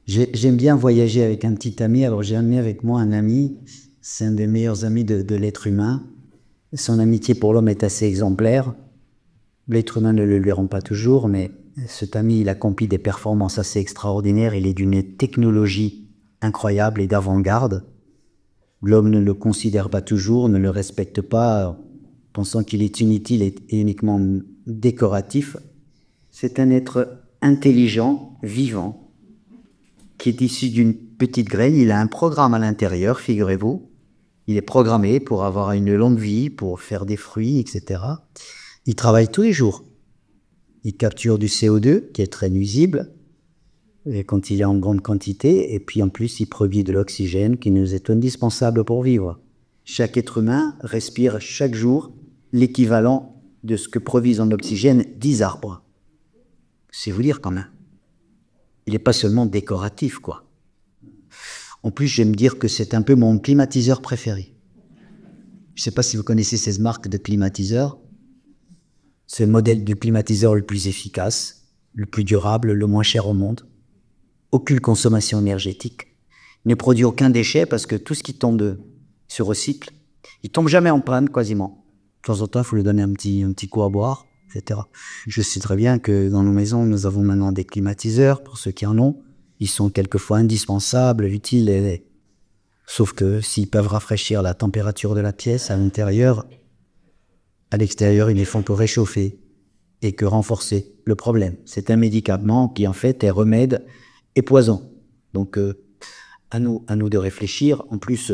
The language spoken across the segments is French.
J'aime bien voyager avec un petit ami. Alors j'ai amené avec moi un ami, c'est un des meilleurs amis de l'être humain. Son amitié pour l'homme est assez exemplaire. L'être humain ne le lui rend pas toujours, mais cet ami, il accomplit des performances assez extraordinaires. Il est d'une technologie incroyable et d'avant-garde. L'homme ne le considère pas toujours, ne le respecte pas, pensant qu'il est inutile et uniquement décoratif. C'est un être intelligent, vivant, qui est issu d'une petite graine. Il a un programme à l'intérieur, figurez-vous. Il est programmé pour avoir une longue vie, pour faire des fruits, etc. Il travaille tous les jours. Il capture du CO2, qui est très nuisible, et quand il est en grande quantité, et puis en plus, il produit de l'oxygène qui nous est indispensable pour vivre. Chaque être humain respire chaque jour l'équivalent de ce que produisent en oxygène 10 arbres. C'est vous dire quand même. Il n'est pas seulement décoratif, quoi. En plus, j'aime dire que c'est un peu mon climatiseur préféré. Je ne sais pas si vous connaissez ces marques de climatiseurs. C'est le modèle du climatiseur le plus efficace, le plus durable, le moins cher au monde. Aucune consommation énergétique. Il ne produit aucun déchet parce que tout ce qui tombe se recycle. Il ne tombe jamais en panne, quasiment. De temps en temps, il faut lui donner un petit coup à boire, etc. Je sais très bien que dans nos maisons, nous avons maintenant des climatiseurs, pour ceux qui en ont. Ils sont quelquefois indispensables, utiles, sauf que s'ils peuvent rafraîchir la température de la pièce à l'intérieur, à l'extérieur, ils ne font que réchauffer et que renforcer le problème. C'est un médicament qui, en fait, est remède et poison. Donc, à nous de réfléchir. En plus,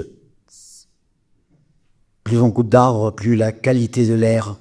plus on coupe d'arbres, plus la qualité de l'air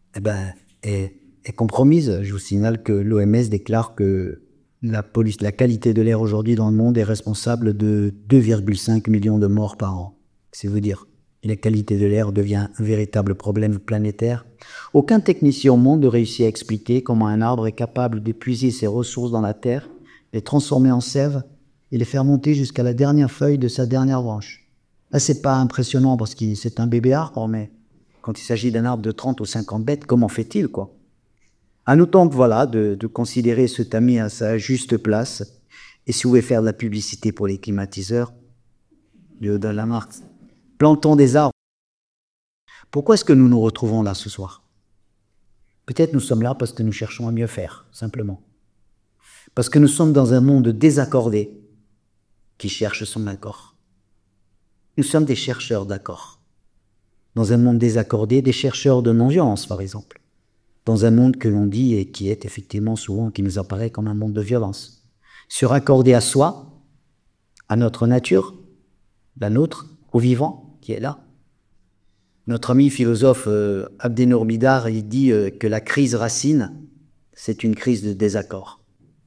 est compromise. Je vous signale que l'OMS déclare que la qualité de l'air aujourd'hui dans le monde est responsable de 2,5 millions de morts par an. C'est vous dire. Et la qualité de l'air devient un véritable problème planétaire. Aucun technicien au monde ne réussit à expliquer comment un arbre est capable d'épuiser ses ressources dans la terre, les transformer en sève et les faire monter jusqu'à la dernière feuille de sa dernière branche. Là, c'est pas impressionnant parce que c'est un bébé arbre, mais quand il s'agit d'un arbre de 30 ou 50 bêtes, comment fait-il, quoi? À nous donc, voilà, de considérer cet ami à sa juste place. Et si vous voulez faire de la publicité pour les climatiseurs, de la marque, plantons des arbres. Pourquoi est-ce que nous nous retrouvons là ce soir? Peut-être nous sommes là parce que nous cherchons à mieux faire, simplement. Parce que nous sommes dans un monde désaccordé qui cherche son accord. Nous sommes des chercheurs d'accord. Dans un monde désaccordé, des chercheurs de non-violence, par exemple. Dans un monde que l'on dit et qui est effectivement souvent, qui nous apparaît comme un monde de violence. Suraccordé à soi, à notre nature, la nôtre, au vivant qui est là. Notre ami philosophe Abdenour Bidar, il dit que la crise racine, c'est une crise de désaccord.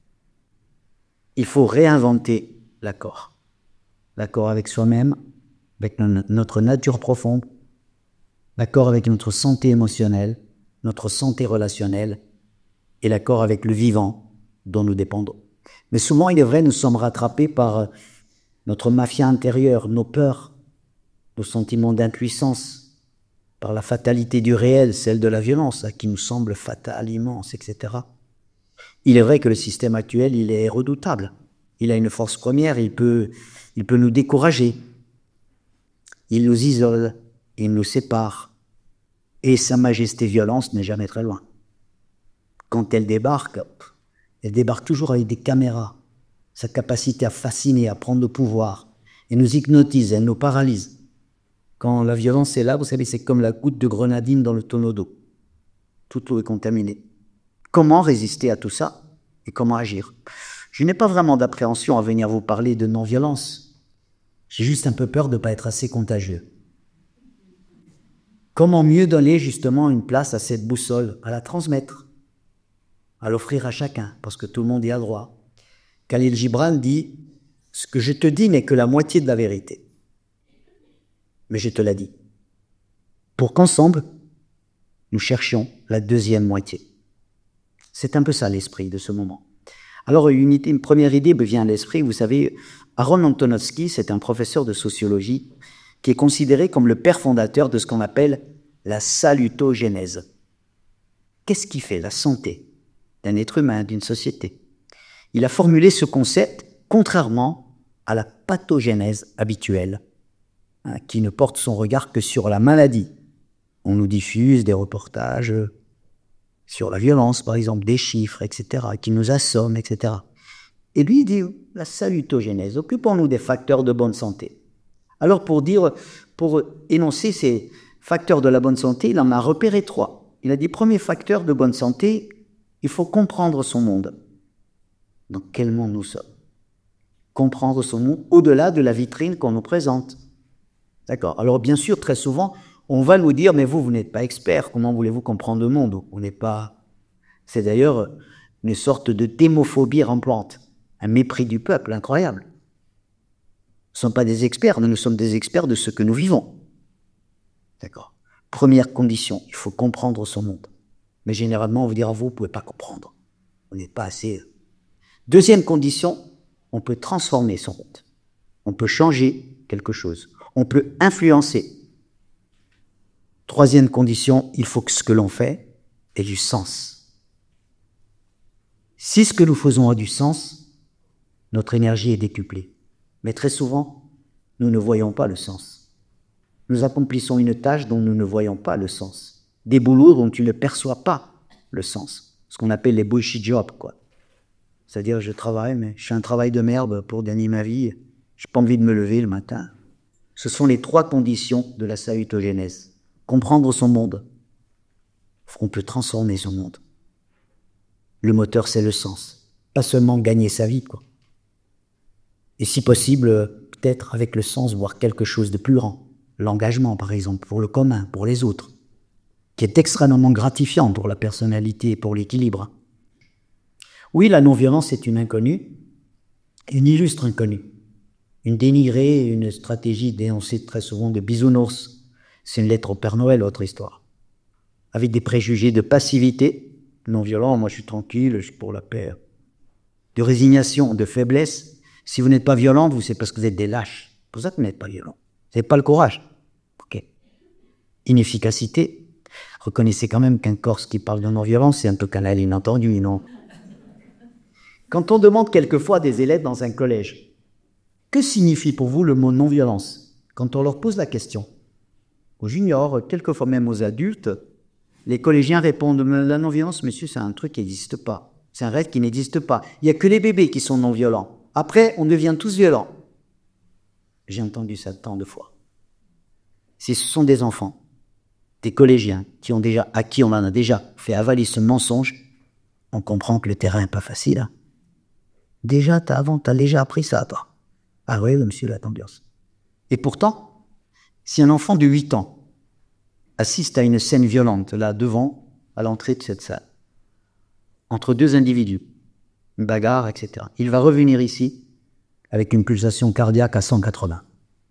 Il faut réinventer l'accord. L'accord avec soi-même, avec notre nature profonde, l'accord avec notre santé émotionnelle, notre santé relationnelle et l'accord avec le vivant dont nous dépendons. Mais souvent, il est vrai, nous sommes rattrapés par notre mafia intérieure, nos peurs, nos sentiments d'impuissance, par la fatalité du réel, celle de la violence, qui nous semble fatale, immense, etc. Il est vrai que le système actuel, il est redoutable. Il a une force première, il peut nous décourager. Il nous isole, il nous sépare. Et sa majesté violence n'est jamais très loin. Quand elle débarque toujours avec des caméras. Sa capacité à fasciner, à prendre le pouvoir, elle nous hypnotise, elle nous paralyse. Quand la violence est là, vous savez, c'est comme la goutte de grenadine dans le tonneau d'eau. Toute l'eau est contaminée. Comment résister à tout ça et comment agir? Je n'ai pas vraiment d'appréhension à venir vous parler de non-violence. J'ai juste un peu peur de ne pas être assez contagieux. Comment mieux donner justement une place à cette boussole, à la transmettre, à l'offrir à chacun, parce que tout le monde y a droit. Khalil Gibran dit « Ce que je te dis n'est que la moitié de la vérité. Mais je te l'ai dit. Pour qu'ensemble, nous cherchions la deuxième moitié. » C'est un peu ça l'esprit de ce moment. Alors une première idée me vient à l'esprit, vous savez, Aaron Antonovsky, c'est un professeur de sociologie qui est considéré comme le père fondateur de ce qu'on appelle la salutogénèse. Qu'est-ce qui fait la santé d'un être humain, d'une société? Il a formulé ce concept contrairement à la pathogénèse habituelle, qui ne porte son regard que sur la maladie. On nous diffuse des reportages sur la violence, par exemple, des chiffres, etc., qui nous assomment, etc. Et lui, il dit, la salutogénèse, occupons-nous des facteurs de bonne santé. Alors, pour énoncer ces facteurs de la bonne santé, il en a repéré 3. Il a dit, premier facteur de bonne santé, il faut comprendre son monde. Dans quel monde nous sommes? Comprendre son monde au-delà de la vitrine qu'on nous présente. D'accord. Alors, bien sûr, très souvent, on va nous dire, mais vous n'êtes pas expert, comment voulez-vous comprendre le monde? On n'est pas... C'est d'ailleurs une sorte de démophobie rampante, un mépris du peuple incroyable. Nous ne sommes pas des experts, nous sommes des experts de ce que nous vivons. D'accord. Première condition, il faut comprendre son monde. Mais généralement, on vous dira, vous ne pouvez pas comprendre. On n'est pas assez... Deuxième condition, on peut transformer son monde. On peut changer quelque chose. On peut influencer. Troisième condition, il faut que ce que l'on fait ait du sens. Si ce que nous faisons a du sens, notre énergie est décuplée. Mais très souvent, nous ne voyons pas le sens. Nous accomplissons une tâche dont nous ne voyons pas le sens. Des boulots dont tu ne perçois pas le sens. Ce qu'on appelle les bullshit jobs, quoi. C'est-à-dire, je travaille, mais je fais un travail de merde pour gagner ma vie. Je n'ai pas envie de me lever le matin. Ce sont les 3 conditions de la salutogénèse. Comprendre son monde. On peut transformer son monde. Le moteur, c'est le sens. Pas seulement gagner sa vie, quoi. Et si possible, peut-être avec le sens, voir quelque chose de plus grand. L'engagement, par exemple, pour le commun, pour les autres, qui est extrêmement gratifiant pour la personnalité et pour l'équilibre. Oui, la non-violence est une inconnue, une illustre inconnue, une dénigrée, une stratégie dénoncée très souvent de bisounours. C'est une lettre au Père Noël, autre histoire. Avec des préjugés de passivité, non-violent, moi je suis tranquille, je suis pour la paix. De résignation, de faiblesse. Si vous n'êtes pas violent, c'est parce que vous êtes des lâches. C'est pour ça que vous n'êtes pas violent. Vous n'avez pas le courage. Ok. Inefficacité. Reconnaissez quand même qu'un Corse qui parle de non-violence, c'est un peu canal inentendu, non? Quand on demande quelquefois à des élèves dans un collège, que signifie pour vous le mot non-violence? Quand on leur pose la question, aux juniors, quelquefois même aux adultes, les collégiens répondent, la non-violence, monsieur, c'est un truc qui n'existe pas. C'est un rêve qui n'existe pas. Il n'y a que les bébés qui sont non-violents. Après, on devient tous violents. J'ai entendu ça tant de fois. Si ce sont des enfants, des collégiens, à qui on en a déjà fait avaler ce mensonge, on comprend que le terrain n'est pas facile. Hein. Déjà, t'as déjà appris ça, toi. Ah oui, monsieur, la tendance. Et pourtant, si un enfant de 8 ans assiste à une scène violente, là, devant, à l'entrée de cette salle, entre 2 individus, une bagarre, etc., il va revenir ici avec une pulsation cardiaque à 180.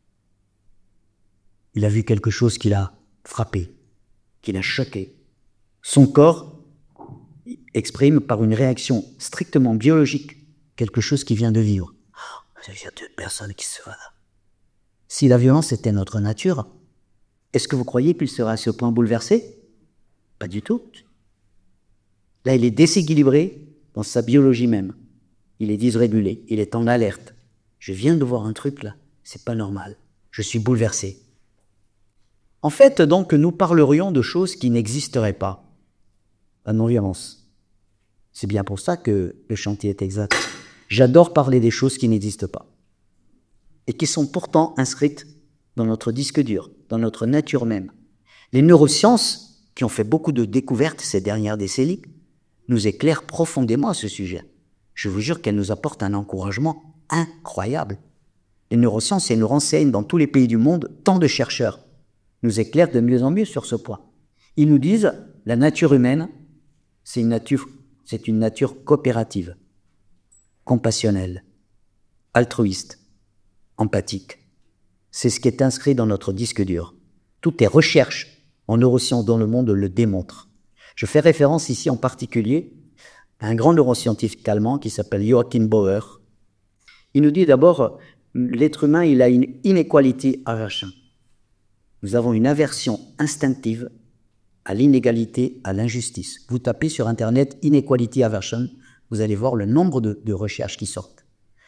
Il a vu quelque chose qui l'a frappé, qui l'a choqué. Son corps exprime par une réaction strictement biologique quelque chose qu'il vient de vivre. Il y a 2 personnes qui se voient là. Si la violence était notre nature, est-ce que vous croyez qu'il serait à ce point bouleversé? Pas du tout. Là, il est déséquilibré dans sa biologie même. Il est dysrégulé, il est en alerte. Je viens de voir un truc là, c'est pas normal. Je suis bouleversé. En fait, donc, nous parlerions de choses qui n'existeraient pas. La non-violence. C'est bien pour ça que le chantier est exact. J'adore parler des choses qui n'existent pas. Et qui sont pourtant inscrites dans notre disque dur, dans notre nature même. Les neurosciences, qui ont fait beaucoup de découvertes ces dernières décennies, nous éclairent profondément à ce sujet. Je vous jure qu'elles nous apportent un encouragement incroyable. Les neurosciences, elles nous renseignent dans tous les pays du monde, tant de chercheurs nous éclairent de mieux en mieux sur ce point. Ils nous disent, la nature humaine, c'est une nature coopérative, compassionnelle, altruiste, empathique. C'est ce qui est inscrit dans notre disque dur. Toutes les recherches en neurosciences dans le monde le démontrent. Je fais référence ici en particulier à un grand neuroscientifique allemand qui s'appelle Joachim Bauer. Il nous dit d'abord, l'être humain, il a une inequality aversion. Nous avons une aversion instinctive à l'inégalité, à l'injustice. Vous tapez sur Internet « inequality aversion », vous allez voir le nombre de recherches qui sortent.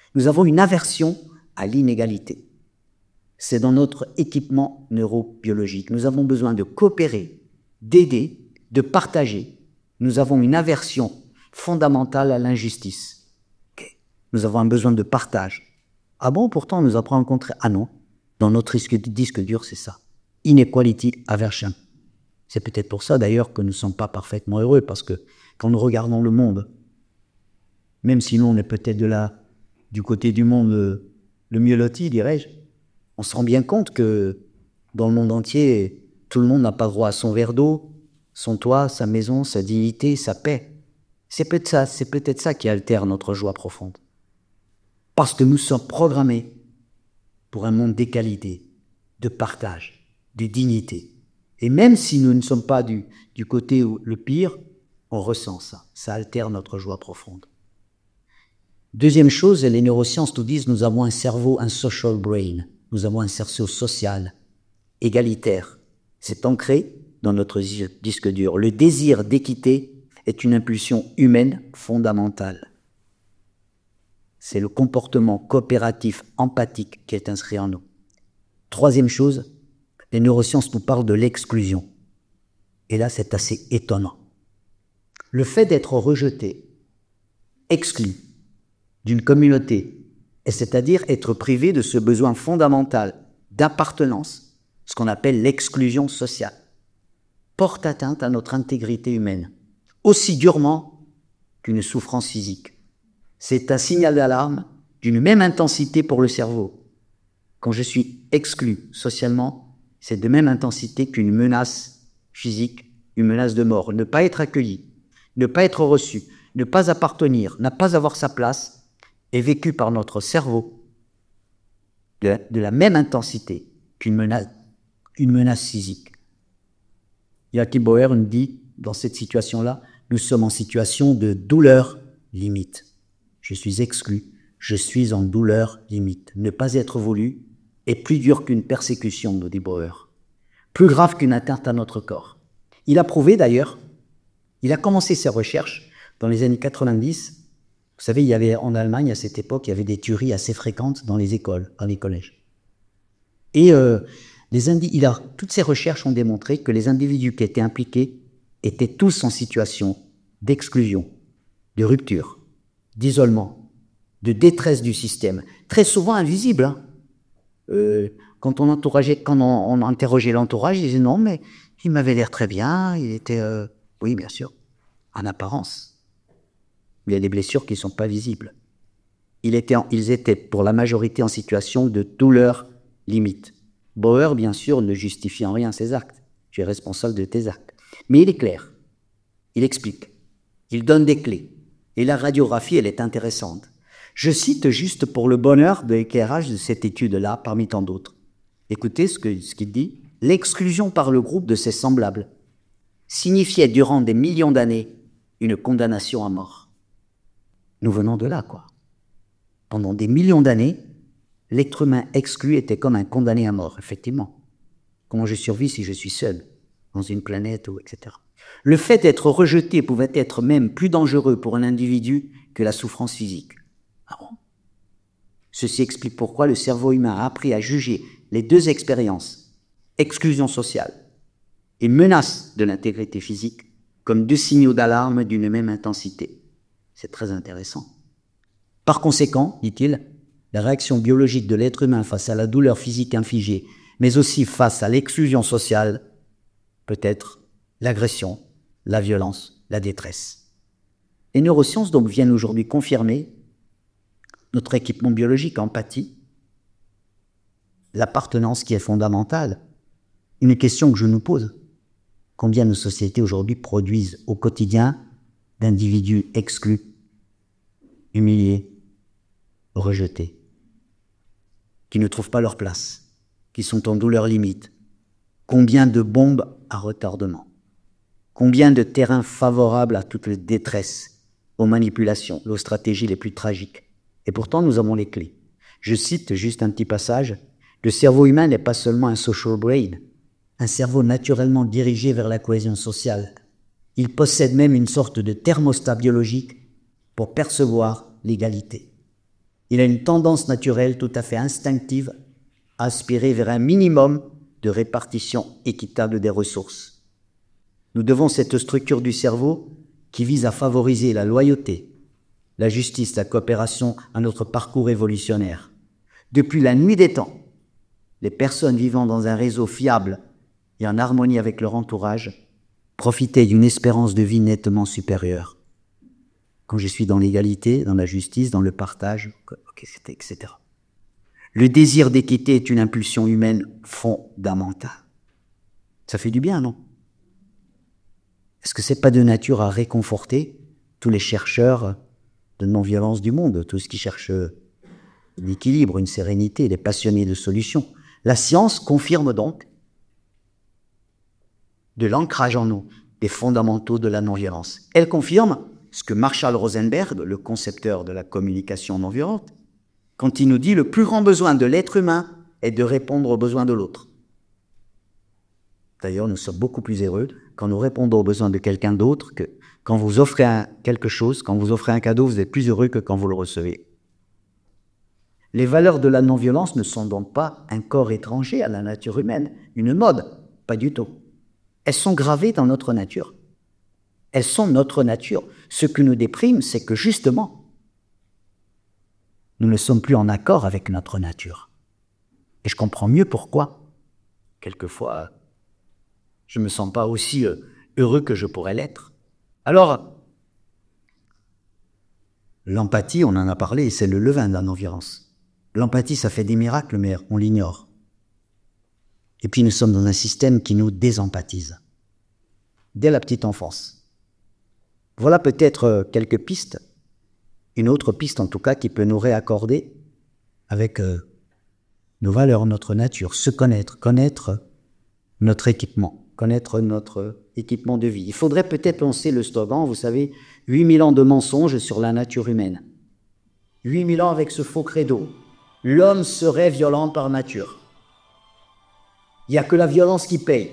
Nous avons une aversion à l'inégalité. C'est dans notre équipement neurobiologique. Nous avons besoin de coopérer, d'aider, de partager. Nous avons une aversion fondamentale à l'injustice. Okay. Nous avons un besoin de partage. Ah bon, pourtant, on nous apprend à rencontrer. Ah non, dans notre disque dur, c'est ça. Inequality aversion. C'est peut-être pour ça, d'ailleurs, que nous ne sommes pas parfaitement heureux, parce que quand nous regardons le monde, même si nous, on est peut-être du côté du monde le mieux loti, dirais-je, on se rend bien compte que dans le monde entier, tout le monde n'a pas droit à son verre d'eau, son toit, sa maison, sa dignité, sa paix. C'est peut-être ça qui altère notre joie profonde. Parce que nous sommes programmés pour un monde d'égalité, de partage, de dignité. Et même si nous ne sommes pas du côté le pire, on ressent ça. Ça altère notre joie profonde. Deuxième chose, les neurosciences nous disent, nous avons un cerveau, un social brain. Nous avons un cerveau social, égalitaire. C'est ancré dans notre disque dur. Le désir d'équité est une impulsion humaine fondamentale. C'est le comportement coopératif, empathique qui est inscrit en nous. Troisième chose, les neurosciences nous parlent de l'exclusion. Et là, c'est assez étonnant. Le fait d'être rejeté, exclu d'une communauté, et c'est-à-dire être privé de ce besoin fondamental d'appartenance, ce qu'on appelle l'exclusion sociale, porte atteinte à notre intégrité humaine, aussi durement qu'une souffrance physique. C'est un signal d'alarme d'une même intensité pour le cerveau. Quand je suis exclu socialement, c'est de même intensité qu'une menace physique, une menace de mort. Ne pas être accueilli, ne pas être reçu, ne pas appartenir, ne pas avoir sa place, est vécu par notre cerveau de la même intensité qu'une menace physique. Jackie Bauer nous dit, dans cette situation-là, nous sommes en situation de douleur limite. Je suis exclu, je suis en douleur limite. Ne pas être voulu est plus dur qu'une persécution, nous dit Bauer. Plus grave qu'une atteinte à notre corps. Il a prouvé d'ailleurs, il a commencé ses recherches dans les années 90. Vous savez, il y avait en Allemagne, à cette époque, il y avait des tueries assez fréquentes dans les écoles, dans les collèges. Et toutes ces recherches ont démontré que les individus qui étaient impliqués étaient tous en situation d'exclusion, de rupture, d'isolement, de détresse du système, très souvent invisible. Hein. Quand on interrogeait l'entourage, ils disaient non, mais il m'avait l'air très bien, il était... Oui, bien sûr, en apparence. Il y a des blessures qui ne sont pas visibles. Ils étaient pour la majorité en situation de douleur limite. Bauer, bien sûr, ne justifie en rien ses actes. Tu es responsable de tes actes. Mais il est clair. Il explique. Il donne des clés. Et la radiographie, elle est intéressante. Je cite juste pour le bonheur de l'éclairage de cette étude-là, parmi tant d'autres. Écoutez ce qu'il dit. L'exclusion par le groupe de ses semblables signifiait durant des millions d'années une condamnation à mort. Nous venons de là, quoi. Pendant des millions d'années, l'être humain exclu était comme un condamné à mort, effectivement. Comment je survis si je suis seul, dans une planète, etc. Le fait d'être rejeté pouvait être même plus dangereux pour un individu que la souffrance physique. Ah bon ? Ceci explique pourquoi le cerveau humain a appris à juger les deux expériences, exclusion sociale et menace de l'intégrité physique, comme deux signaux d'alarme d'une même intensité. C'est très intéressant. Par conséquent, dit-il, la réaction biologique de l'être humain face à la douleur physique infligée, mais aussi face à l'exclusion sociale, peut être l'agression, la violence, la détresse. Les neurosciences donc viennent aujourd'hui confirmer notre équipement biologique, empathie, l'appartenance qui est fondamentale. Une question que je nous pose, combien nos sociétés aujourd'hui produisent au quotidien d'individus exclus, humiliés, rejetés, qui ne trouvent pas leur place, qui sont en douleur limite. Combien de bombes à retardement, combien de terrains favorables à toute détresse, aux manipulations, aux stratégies les plus tragiques. Et pourtant, nous avons les clés. Je cite juste un petit passage. Le cerveau humain n'est pas seulement un social brain, un cerveau naturellement dirigé vers la cohésion sociale. Il possède même une sorte de thermostat biologique pour percevoir l'égalité. Il a une tendance naturelle tout à fait instinctive à aspirer vers un minimum de répartition équitable des ressources. Nous devons cette structure du cerveau qui vise à favoriser la loyauté, la justice, la coopération à notre parcours évolutionnaire. Depuis la nuit des temps, les personnes vivant dans un réseau fiable et en harmonie avec leur entourage profitaient d'une espérance de vie nettement supérieure. Quand je suis dans l'égalité, dans la justice, dans le partage, etc. Le désir d'équité est une impulsion humaine fondamentale. Ça fait du bien, non? Est-ce que c'est pas de nature à réconforter tous les chercheurs de non-violence du monde, tous ceux qui cherchent l'équilibre, une sérénité, les passionnés de solutions? La science confirme donc de l'ancrage en nous des fondamentaux de la non-violence. Elle confirme ce que Marshall Rosenberg, le concepteur de la communication non-violente, quand il nous dit « le plus grand besoin de l'être humain est de répondre aux besoins de l'autre ». D'ailleurs, nous sommes beaucoup plus heureux quand nous répondons aux besoins de quelqu'un d'autre que quand vous offrez quelque chose, quand vous offrez un cadeau, vous êtes plus heureux que quand vous le recevez. Les valeurs de la non-violence ne sont donc pas un corps étranger à la nature humaine, une mode, pas du tout. Elles sont gravées dans notre nature. Elles sont notre nature. Ce que nous déprime, c'est que justement, nous ne sommes plus en accord avec notre nature. Et je comprends mieux pourquoi. Quelquefois, je ne me sens pas aussi heureux que je pourrais l'être. Alors, l'empathie, on en a parlé, c'est le levain de la non-violence. L'empathie, ça fait des miracles, mais on l'ignore. Et puis nous sommes dans un système qui nous désempathise. Dès la petite enfance. Voilà peut-être quelques pistes, une autre piste en tout cas qui peut nous réaccorder avec nos valeurs, notre nature, se connaître, connaître notre équipement de vie. Il faudrait peut-être penser le slogan, vous savez, 8000 ans de mensonges sur la nature humaine. 8000 ans avec ce faux credo. L'homme serait violent par nature. Il n'y a que la violence qui paye.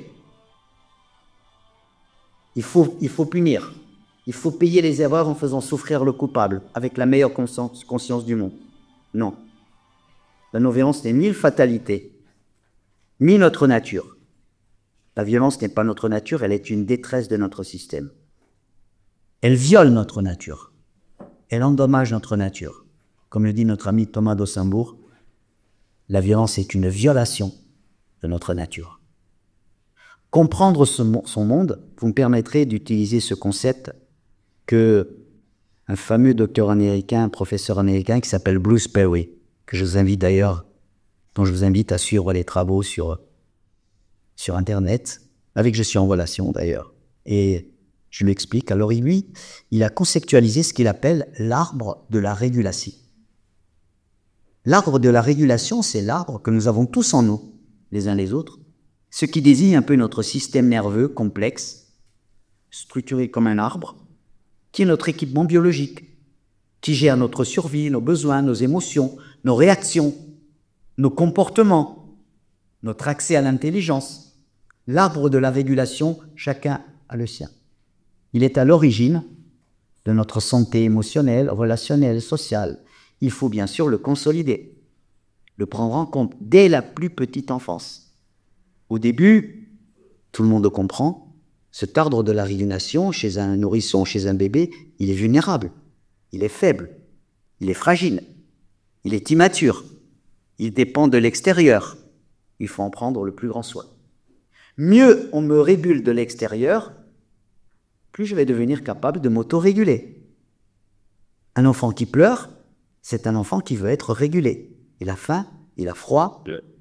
Il faut punir. Il faut payer les erreurs en faisant souffrir le coupable, avec la meilleure conscience du monde. Non. La non-violence n'est ni une fatalité, ni notre nature. La violence n'est pas notre nature, elle est une détresse de notre système. Elle viole notre nature. Elle endommage notre nature. Comme le dit notre ami Thomas d'Ossembourg, la violence est une violation de notre nature. Comprendre son monde vous me permettrez d'utiliser ce concept que un fameux docteur américain, un professeur américain qui s'appelle Bruce Perry, que je vous invite d'ailleurs, dont je vous invite à suivre les travaux sur Internet, avec je suis en relation d'ailleurs. Et je lui explique. Alors lui, il a conceptualisé ce qu'il appelle l'arbre de la régulation. L'arbre de la régulation, c'est l'arbre que nous avons tous en nous, les uns les autres, ce qui désigne un peu notre système nerveux complexe, structuré comme un arbre, qui est notre équipement biologique, qui gère notre survie, nos besoins, nos émotions, nos réactions, nos comportements, notre accès à l'intelligence. L'arbre de la régulation, chacun a le sien. Il est à l'origine de notre santé émotionnelle, relationnelle, sociale. Il faut bien sûr le consolider, le prendre en compte dès la plus petite enfance. Au début, tout le monde comprend, cet arbre de la régulation, chez un nourrisson, chez un bébé, il est vulnérable, il est faible, il est fragile, il est immature, il dépend de l'extérieur. Il faut en prendre le plus grand soin. Mieux on me régule de l'extérieur, plus je vais devenir capable de m'auto-réguler. Un enfant qui pleure, c'est un enfant qui veut être régulé. Il a faim, il a froid,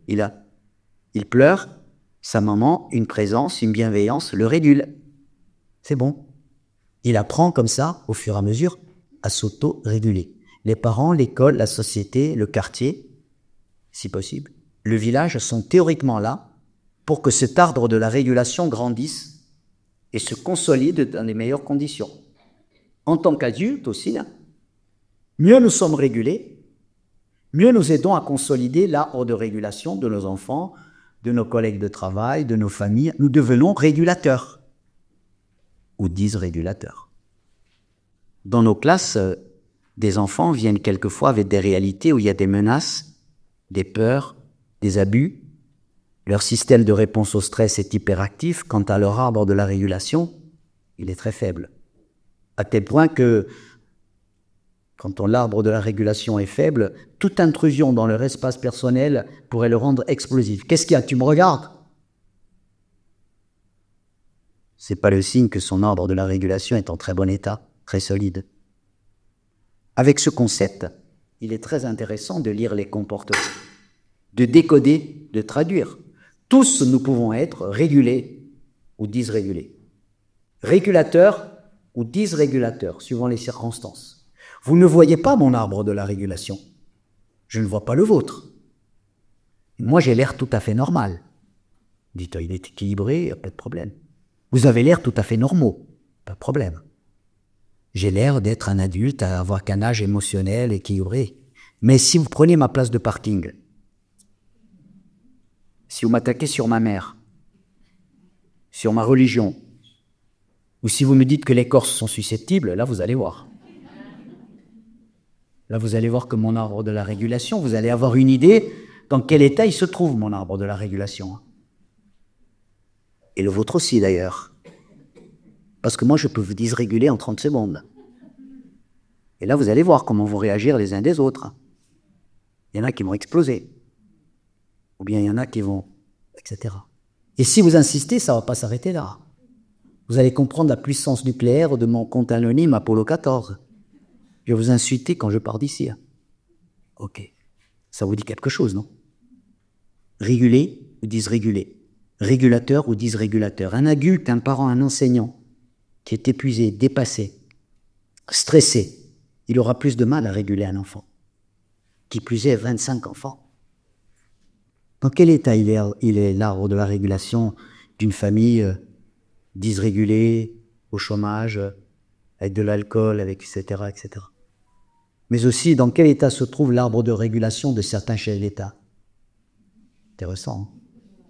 il pleure. Sa maman, une présence, une bienveillance, le régule. C'est bon. Il apprend comme ça, au fur et à mesure, à s'auto-réguler. Les parents, l'école, la société, le quartier, si possible, le village sont théoriquement là pour que cet arbre de la régulation grandisse et se consolide dans les meilleures conditions. En tant qu'adultes aussi, là, mieux nous sommes régulés, mieux nous aidons à consolider l'arbre de régulation de nos enfants, de nos collègues de travail, de nos familles. Nous devenons régulateurs, ou dysrégulateurs. Dans nos classes, des enfants viennent quelquefois avec des réalités où il y a des menaces, des peurs, des abus. Leur système de réponse au stress est hyperactif. Quant à leur arbre de la régulation, il est très faible. À tel point que, quand l'arbre de la régulation est faible, toute intrusion dans leur espace personnel pourrait le rendre explosif. Qu'est-ce qu'il y a? Tu me regardes? C'est pas le signe que son arbre de la régulation est en très bon état, très solide. Avec ce concept, il est très intéressant de lire les comportements, de décoder, de traduire. Tous nous pouvons être régulés ou dysrégulés. Régulateurs ou dysrégulateurs, suivant les circonstances. Vous ne voyez pas mon arbre de la régulation. Je ne vois pas le vôtre. Moi, j'ai l'air tout à fait normal. Dites, il est équilibré, pas de problème. Vous avez l'air tout à fait normaux, pas de problème. J'ai l'air d'être un adulte, à avoir qu'un âge émotionnel équilibré. Mais si vous prenez ma place de parking, si vous m'attaquez sur ma mère, sur ma religion, ou si vous me dites que les Corses sont susceptibles, là vous allez voir. Là vous allez voir que mon arbre de la régulation, vous allez avoir une idée dans quel état il se trouve, mon arbre de la régulation. Et le vôtre aussi d'ailleurs. Parce que moi je peux vous dysréguler en 30 secondes. Et là vous allez voir comment vont réagir les uns des autres. Il y en a qui vont exploser. Ou bien il y en a qui vont... etc. Et si vous insistez, ça ne va pas s'arrêter là. Vous allez comprendre la puissance nucléaire de mon compte anonyme Apollo 14. Je vais vous insulter quand je pars d'ici. Ok. Ça vous dit quelque chose, non? Réguler ou dysréguler. Régulateur ou dysrégulateur. Un adulte, un parent, un enseignant qui est épuisé, dépassé, stressé, il aura plus de mal à réguler un enfant. Qui plus est, 25 enfants. Dans quel état il est l'arbre de la régulation d'une famille dysrégulée, au chômage, avec de l'alcool, avec etc., etc. Mais aussi, dans quel état se trouve l'arbre de régulation de certains chefs d'État? Intéressant. Hein?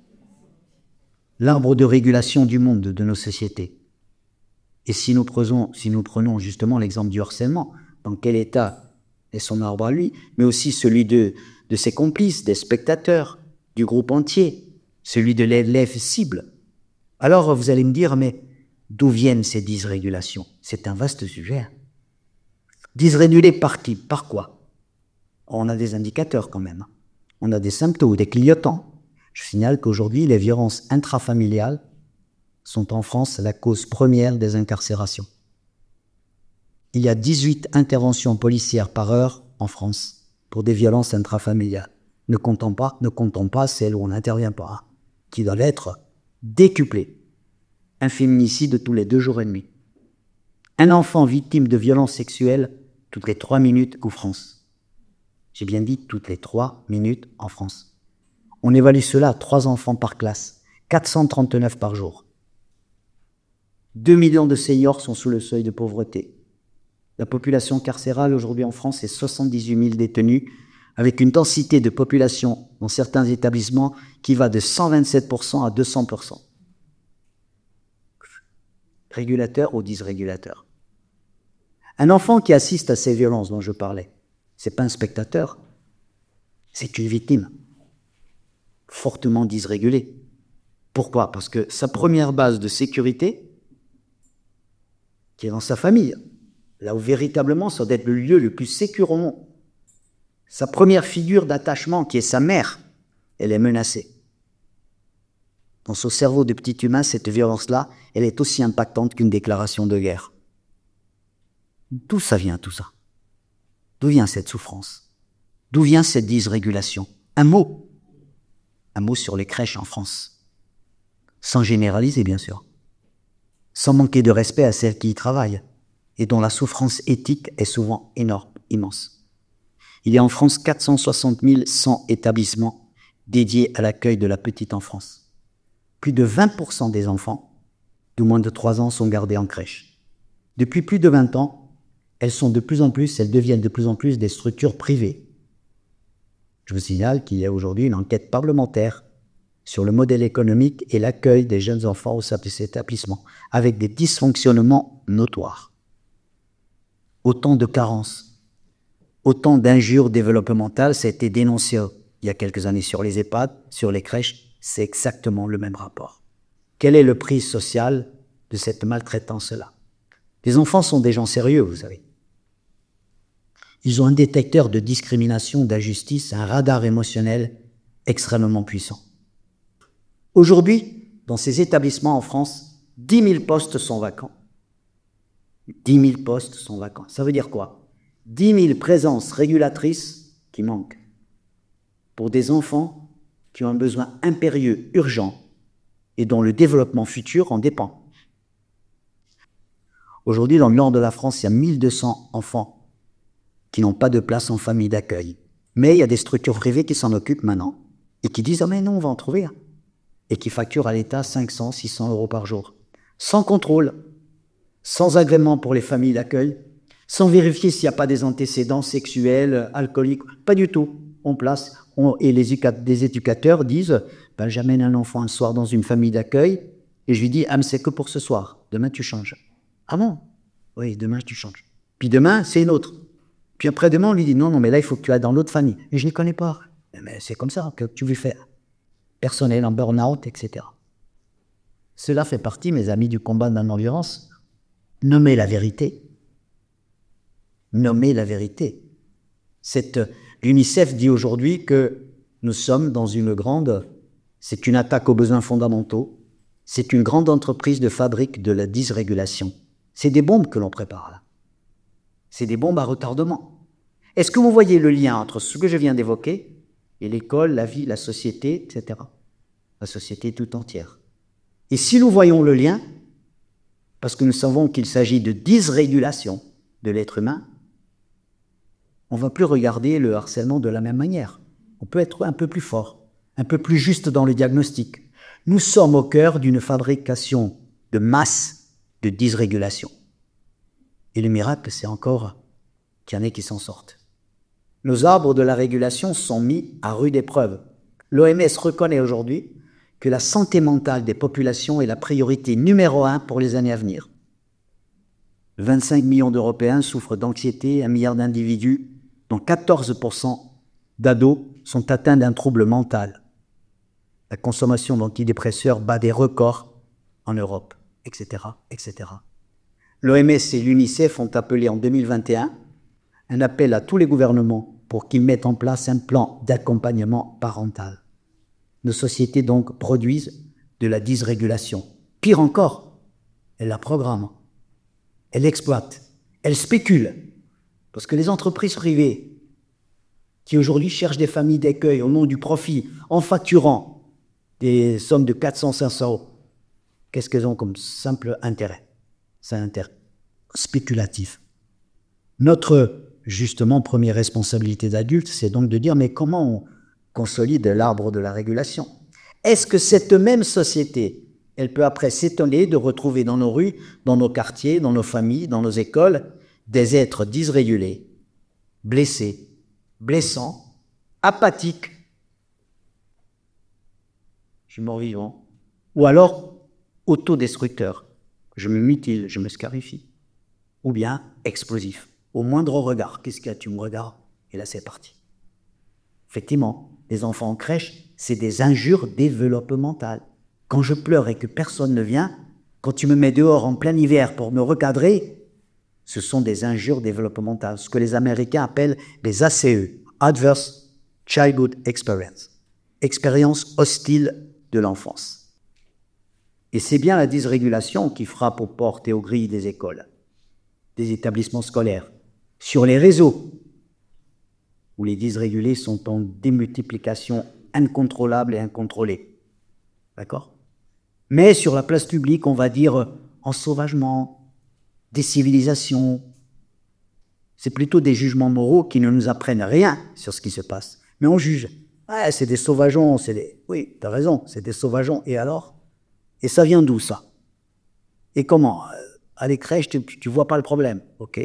L'arbre de régulation du monde, de nos sociétés. Et si nous prenons justement l'exemple du harcèlement, dans quel état est son arbre à lui, mais aussi celui de ses complices, des spectateurs, du groupe entier, celui de l'élève cible. Alors vous allez me dire, mais d'où viennent ces dysrégulations? C'est un vaste sujet. Dysrégulé par qui? Par quoi? On a des indicateurs quand même. On a des symptômes, des clignotants. Je signale qu'aujourd'hui, les violences intrafamiliales sont en France la cause première des incarcérations. Il y a 18 interventions policières par heure en France pour des violences intrafamiliales. Ne comptons pas celles où on n'intervient pas, qui doivent être décuplées. Un féminicide tous les 2 jours et demi. Un enfant victime de violences sexuelles toutes les 3 minutes en France. J'ai bien dit toutes les 3 minutes en France. On évalue cela à 3 enfants par classe, 439 par jour. 2 millions de seniors sont sous le seuil de pauvreté. La population carcérale aujourd'hui en France est 78 000 détenus, avec une densité de population dans certains établissements qui va de 127% à 200%. Régulateur ou dysrégulateur. Un enfant qui assiste à ces violences dont je parlais, c'est pas un spectateur, c'est une victime, fortement dysrégulée. Pourquoi? Parce que sa première base de sécurité, qui est dans sa famille, là où véritablement ça doit être le lieu le plus sécure au monde, sa première figure d'attachement, qui est sa mère, elle est menacée. Dans son cerveau de petit humain, cette violence-là, elle est aussi impactante qu'une déclaration de guerre. D'où ça vient tout ça? D'où vient cette souffrance? D'où vient cette dysrégulation? Un mot sur les crèches en France. Sans généraliser, bien sûr. Sans manquer de respect à celles qui y travaillent et dont la souffrance éthique est souvent énorme, immense. Il y a en France 460 100 établissements dédiés à l'accueil de la petite enfance. Plus de 20% des enfants de moins de 3 ans sont gardés en crèche. Depuis plus de 20 ans, elles deviennent de plus en plus des structures privées. Je vous signale qu'il y a aujourd'hui une enquête parlementaire sur le modèle économique et l'accueil des jeunes enfants au sein de ces établissements, avec des dysfonctionnements notoires. Autant de carences, autant d'injures développementales. Ça a été dénoncé il y a quelques années sur les EHPAD, sur les crèches. C'est exactement le même rapport. Quel est le prix social de cette maltraitance-là? Les enfants sont des gens sérieux, vous savez. Ils ont un détecteur de discrimination, d'injustice, un radar émotionnel extrêmement puissant. Aujourd'hui, dans ces établissements en France, 10 000 postes sont vacants. 10 000 postes sont vacants. Ça veut dire quoi? 10 000 présences régulatrices qui manquent pour des enfants qui ont un besoin impérieux, urgent, et dont le développement futur en dépend. Aujourd'hui, dans le nord de la France, il y a 1200 enfants qui n'ont pas de place en famille d'accueil. Mais il y a des structures privées qui s'en occupent maintenant et qui disent « Ah mais non, on va en trouver ». Et qui facturent à l'État 500, 600 euros par jour. Sans contrôle, sans agrément pour les familles d'accueil, sans vérifier s'il n'y a pas des antécédents sexuels, alcooliques, pas du tout. On place, et les éducateurs disent ben, « J'amène un enfant un soir dans une famille d'accueil et je lui dis « Ah mais c'est que pour ce soir, demain tu changes ». « Ah bon ?»« Oui, demain tu changes. » Puis demain, c'est une autre. Puis après-demain, on lui dit « Non, non, mais là, il faut que tu ailles dans l'autre famille. » Et je ne les connais pas. Mais c'est comme ça que tu veux faire. Personnel en burn-out, etc. Cela fait partie, mes amis, du combat de la non-violence. Nommer la vérité. Nommer la vérité. L'UNICEF dit aujourd'hui que nous sommes dans une grande... C'est une attaque aux besoins fondamentaux. C'est une grande entreprise de fabrique de la dysrégulation. C'est des bombes que l'on prépare là. C'est des bombes à retardement. Est-ce que vous voyez le lien entre ce que je viens d'évoquer et l'école, la vie, la société, etc. La société tout entière. Et si nous voyons le lien, parce que nous savons qu'il s'agit de dysrégulation de l'être humain, on ne va plus regarder le harcèlement de la même manière. On peut être un peu plus fort, un peu plus juste dans le diagnostic. Nous sommes au cœur d'une fabrication de masse de dysrégulation. Et le miracle, c'est encore qu'il y en ait qui s'en sortent. Nos arbres de la régulation sont mis à rude épreuve. L'OMS reconnaît aujourd'hui que la santé mentale des populations est la priorité numéro 1 pour les années à venir. 25 millions d'Européens souffrent d'anxiété, 1 milliard d'individus, dont 14% d'ados sont atteints d'un trouble mental. La consommation d'antidépresseurs bat des records en Europe, etc., etc. L'OMS et l'UNICEF ont appelé en 2021 un appel à tous les gouvernements pour qu'ils mettent en place un plan d'accompagnement parental. Nos sociétés donc produisent de la dysrégulation. Pire encore, elles la programment, elles l'exploitent, elles spéculent. Parce que les entreprises privées qui aujourd'hui cherchent des familles d'accueil au nom du profit en facturant des sommes de 400, 500 euros, qu'est-ce qu'elles ont comme simple intérêt? C'est un intérêt spéculatif. Notre, justement, première responsabilité d'adulte, c'est donc de dire, mais comment on consolide l'arbre de la régulation? Est-ce que cette même société, elle peut après s'étonner de retrouver dans nos rues, dans nos quartiers, dans nos familles, dans nos écoles, des êtres dysrégulés, blessés, blessants, apathiques, je suis mort-vivant, ou alors autodestructeurs, je me mutile, je me scarifie, ou bien explosifs, au moindre regard, qu'est-ce qu'il y a, tu me regardes, et là c'est parti. Effectivement, les enfants en crèche, c'est des injures développementales. Quand je pleure et que personne ne vient, quand tu me mets dehors en plein hiver pour me recadrer, ce sont des injures développementales, ce que les Américains appellent les ACE, Adverse Childhood Experience, expérience hostile de l'enfance. Et c'est bien la dysrégulation qui frappe aux portes et aux grilles des écoles, des établissements scolaires, sur les réseaux, où les dysrégulés sont en démultiplication incontrôlable et incontrôlée. D'accord? Mais sur la place publique, on va dire ensauvagement, décivilisation. C'est plutôt des jugements moraux qui ne nous apprennent rien sur ce qui se passe. Mais on juge. Ouais, c'est des sauvageons, c'est des... Oui, t'as raison, c'est des sauvageons. Et alors? Et ça vient d'où, ça? Et comment? À les crèches, tu vois pas le problème, ok?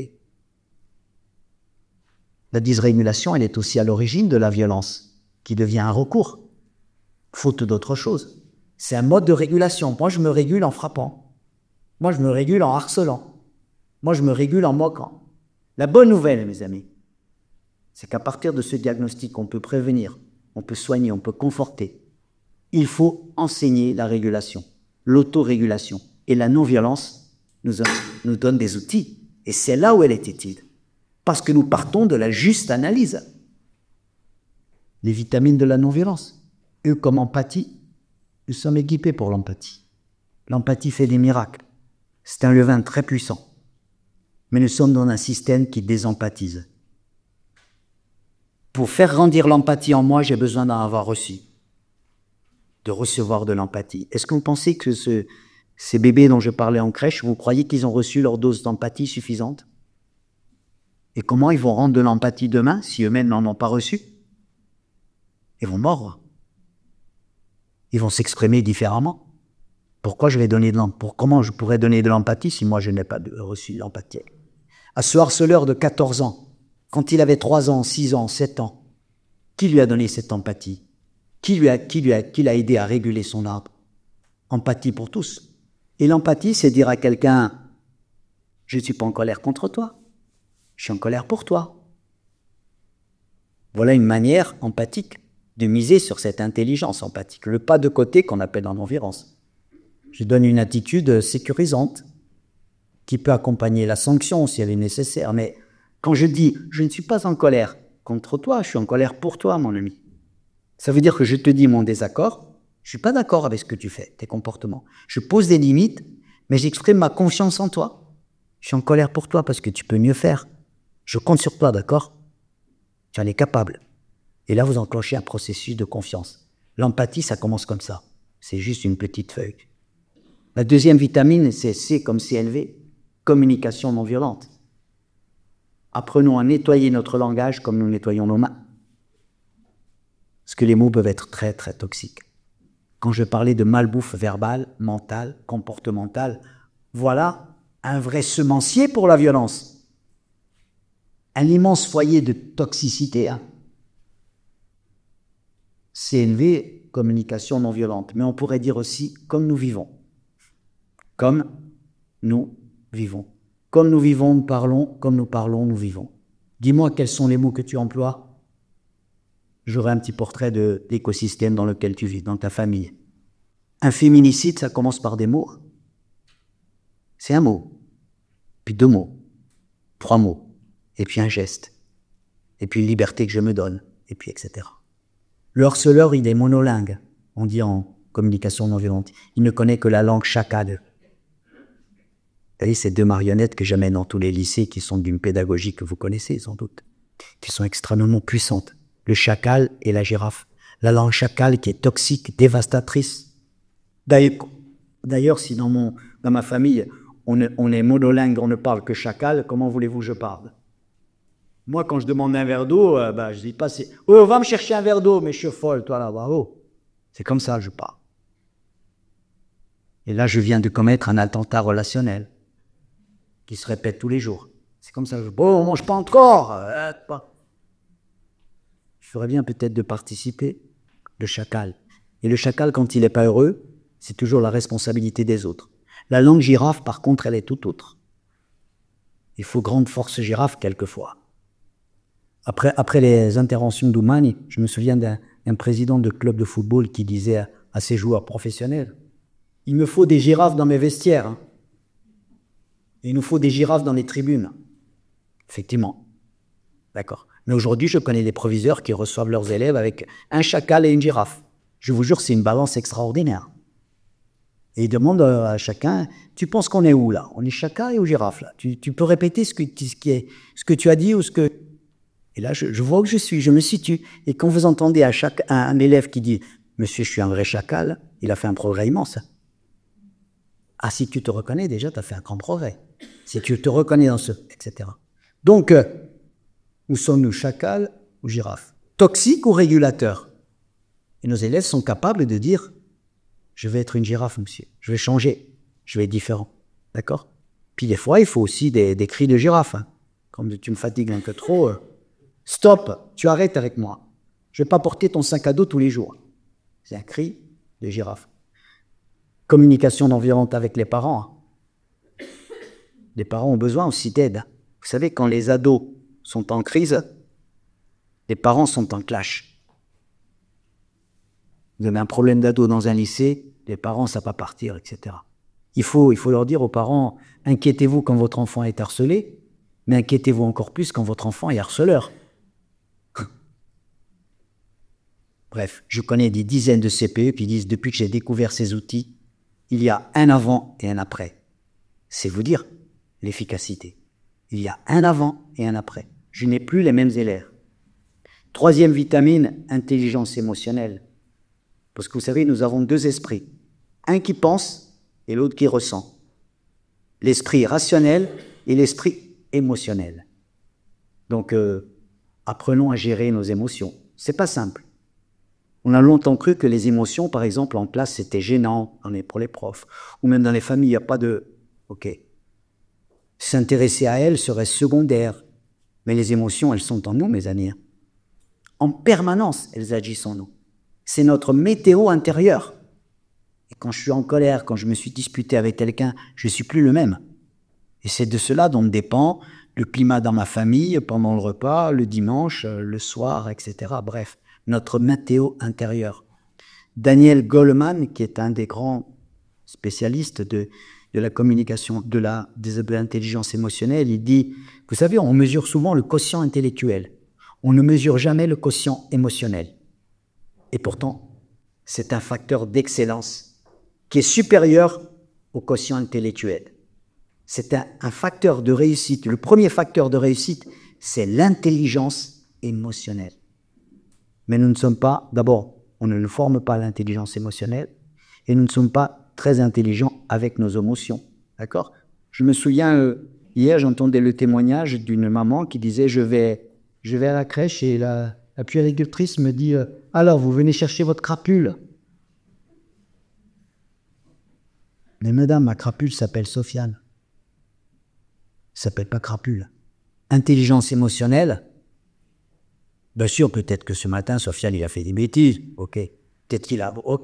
La dysrégulation, elle est aussi à l'origine de la violence, qui devient un recours, faute d'autre chose. C'est un mode de régulation. Moi, je me régule en frappant. Moi, je me régule en harcelant. Moi, je me régule en moquant. La bonne nouvelle, mes amis, c'est qu'à partir de ce diagnostic, on peut prévenir, on peut soigner, on peut conforter. Il faut enseigner la régulation, l'autorégulation. Et la non-violence nous donne des outils. Et c'est là où elle est utile. Parce que nous partons de la juste analyse. Les vitamines de la non-violence. Eux, comme empathie, nous sommes équipés pour l'empathie. L'empathie fait des miracles. C'est un levain très puissant. Mais nous sommes dans un système qui désempathise. Pour faire grandir l'empathie en moi, j'ai besoin d'en avoir reçu. De recevoir de l'empathie. Est-ce que vous pensez que ces bébés dont je parlais en crèche, vous croyez qu'ils ont reçu leur dose d'empathie suffisante? Et comment ils vont rendre de l'empathie demain si eux-mêmes n'en ont pas reçu? Ils vont mordre. Ils vont s'exprimer différemment. Pourquoi je vais donner comment je pourrais donner de l'empathie si moi je n'ai pas reçu l'empathie? À ce harceleur de 14 ans, quand il avait 3 ans, 6 ans, 7 ans, qui lui a donné cette empathie? Qui l'a aidé à réguler son arbre? Empathie pour tous. Et l'empathie, c'est dire à quelqu'un, je ne suis pas en colère contre toi, je suis en colère pour toi. Voilà une manière empathique de miser sur cette intelligence empathique, le pas de côté qu'on appelle en non-violence. Je donne une attitude sécurisante qui peut accompagner la sanction si elle est nécessaire. Mais quand je dis « je ne suis pas en colère contre toi, je suis en colère pour toi, mon ami », ça veut dire que je te dis mon désaccord, je ne suis pas d'accord avec ce que tu fais, tes comportements. Je pose des limites, mais j'exprime ma confiance en toi. Je suis en colère pour toi parce que tu peux mieux faire. Je compte sur toi, d'accord? Tu en es capable. Et là, vous enclenchez un processus de confiance. L'empathie, ça commence comme ça. C'est juste une petite feuille. La deuxième vitamine, c'est C comme CLV, communication non violente. Apprenons à nettoyer notre langage comme nous nettoyons nos mains. Parce que les mots peuvent être très, très toxiques. Quand je parlais de malbouffe verbale, mentale, comportementale, voilà un vrai semencier pour la violence. Un immense foyer de toxicité. CNV, communication non violente. Mais on pourrait dire aussi comme nous vivons. Comme nous vivons. Comme nous vivons, nous parlons. Comme nous parlons, nous vivons. Dis-moi quels sont les mots que tu emploies. J'aurai un petit portrait de l'écosystème dans lequel tu vis, dans ta famille. Un féminicide, ça commence par des mots. C'est un mot, puis 2 mots, 3 mots, et puis un geste, et puis une liberté que je me donne, et puis etc. Le harceleur, il est monolingue, on dit en communication non violente. Il ne connaît que la langue chacale. Vous voyez, ces 2 marionnettes que j'amène dans tous les lycées, qui sont d'une pédagogie que vous connaissez sans doute, qui sont extrêmement puissantes. Le chacal et la girafe. La langue chacale qui est toxique, dévastatrice. D'ailleurs, si dans ma famille, on est monolingue, on ne parle que chacal, comment voulez-vous que je parle? Moi, quand je demande un verre d'eau, je dis pas, oh, va me chercher un verre d'eau, mais je suis folle, toi là-bas, oh. C'est comme ça que je parle. Et là, je viens de commettre un attentat relationnel qui se répète tous les jours. C'est comme ça que je dis, bon, on mange pas encore, pas. Je ferais bien peut-être de participer, le chacal. Et le chacal, quand il n'est pas heureux, c'est toujours la responsabilité des autres. La langue girafe, par contre, elle est tout autre. Il faut grande force girafe quelquefois. Après les interventions d'Oumani, je me souviens d'un président de club de football qui disait à ses joueurs professionnels, « Il me faut des girafes dans mes vestiaires. Hein. Il nous faut des girafes dans les tribunes. » Effectivement. D'accord. Mais aujourd'hui, je connais des proviseurs qui reçoivent leurs élèves avec un chacal et une girafe. Je vous jure, c'est une balance extraordinaire. Et ils demandent à chacun, tu penses qu'on est où là? On est chacal ou girafe là? Tu peux répéter ce que tu as dit ou ce que... Et là, je vois où je me situe. Et quand vous entendez un élève qui dit, monsieur, je suis un vrai chacal, il a fait un progrès immense. Ah, si tu te reconnais déjà, tu as fait un grand progrès. Si tu te reconnais dans ce... etc. Donc, où sommes-nous, chacal ou girafe? Toxique ou régulateur? Et nos élèves sont capables de dire, je vais être une girafe, monsieur. Je vais changer. Je vais être différent. D'accord? Puis des fois, il faut aussi des cris de girafe. Hein. Comme tu me fatigues un peu trop, stop, tu arrêtes avec moi. Je ne vais pas porter ton sac à dos tous les jours. C'est un cri de girafe. Communication non violente avec les parents. Hein. Les parents ont besoin aussi d'aide. Vous savez, quand les ados sont en crise, Les parents sont en clash. Vous avez un problème d'ado dans un lycée, les parents, ça ne va pas partir, etc. Il faut leur dire aux parents, inquiétez-vous quand votre enfant est harcelé, mais inquiétez-vous encore plus quand votre enfant est harceleur. Bref, je connais des dizaines de CPE qui disent, depuis que j'ai découvert ces outils, il y a un avant et un après. C'est vous dire l'efficacité. Il y a un avant et un après. Je n'ai plus les mêmes élèves. Troisième vitamine, intelligence émotionnelle. Parce que vous savez, nous avons deux esprits. Un qui pense et l'autre qui ressent. L'esprit rationnel et l'esprit émotionnel. Donc, apprenons à gérer nos émotions. C'est pas simple. On a longtemps cru que les émotions, par exemple, en classe, c'était gênant pour les profs. Ou même dans les familles, il n'y a pas de... Ok. S'intéresser à elles serait secondaire. Mais les émotions, elles sont en nous, mes amis. En permanence, elles agissent en nous. C'est notre météo intérieure. Et quand je suis en colère, quand je me suis disputé avec quelqu'un, je ne suis plus le même. Et c'est de cela dont dépend le climat dans ma famille, pendant le repas, le dimanche, le soir, etc. Bref, notre météo intérieure. Daniel Goleman, qui est un des grands spécialistes de la communication, de l'intelligence émotionnelle, il dit, vous savez, on mesure souvent le quotient intellectuel. On ne mesure jamais le quotient émotionnel. Et pourtant, c'est un facteur d'excellence qui est supérieur au quotient intellectuel. C'est un facteur de réussite. Le premier facteur de réussite, c'est l'intelligence émotionnelle. Mais nous ne sommes pas, d'abord, on ne forme pas l'intelligence émotionnelle et nous ne sommes pas très intelligents avec nos émotions. D'accord ? Je me souviens, hier, j'entendais le témoignage d'une maman qui disait « Je vais à la crèche et la puéricultrice me dit « Alors, vous venez chercher votre crapule ?» Mais madame, ma crapule s'appelle Sofiane. Ça s'appelle pas crapule. Intelligence émotionnelle. Bien sûr, peut-être que ce matin, Sofiane, il a fait des bêtises. Ok. Peut-être qu'il a... Ok.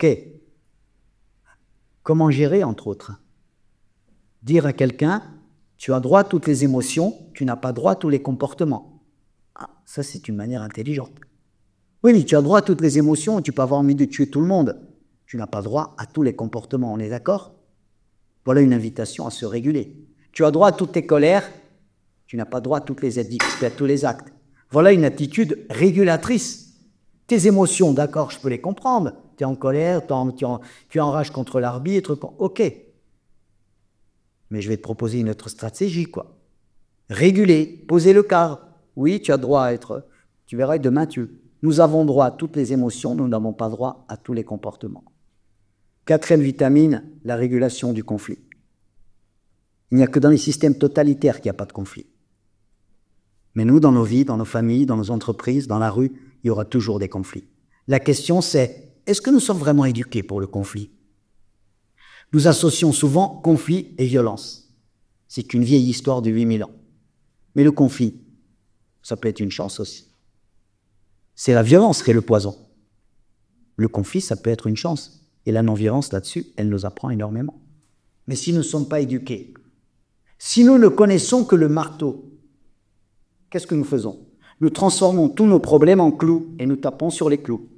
Comment gérer, entre autres? Dire à quelqu'un, tu as droit à toutes les émotions, tu n'as pas droit à tous les comportements. Ah, ça, c'est une manière intelligente. Oui, mais tu as droit à toutes les émotions, tu peux avoir envie de tuer tout le monde. Tu n'as pas droit à tous les comportements, on est d'accord? Voilà une invitation à se réguler. Tu as droit à toutes tes colères, tu n'as pas droit à toutes les addictions, à tous les actes. Voilà une attitude régulatrice. Tes émotions, d'accord, je peux les comprendre. Tu es en colère, tu es en rage contre l'arbitre, ok. Mais je vais te proposer une autre stratégie, quoi. Réguler, poser le cadre. Oui, tu as droit à être... Tu verras, demain, nous avons droit à toutes les émotions, nous n'avons pas droit à tous les comportements. Quatrième vitamine, la régulation du conflit. Il n'y a que dans les systèmes totalitaires qu'il n'y a pas de conflit. Mais nous, dans nos vies, dans nos familles, dans nos entreprises, dans la rue, il y aura toujours des conflits. La question, c'est, est-ce que nous sommes vraiment éduqués pour le conflit? Nous associons souvent conflit et violence. C'est une vieille histoire de 8000 ans. Mais le conflit, ça peut être une chance aussi. C'est la violence qui est le poison. Le conflit, ça peut être une chance. Et la non-violence, là-dessus, elle nous apprend énormément. Mais si nous ne sommes pas éduqués, si nous ne connaissons que le marteau, qu'est-ce que nous faisons? Nous transformons tous nos problèmes en clous et nous tapons sur les clous.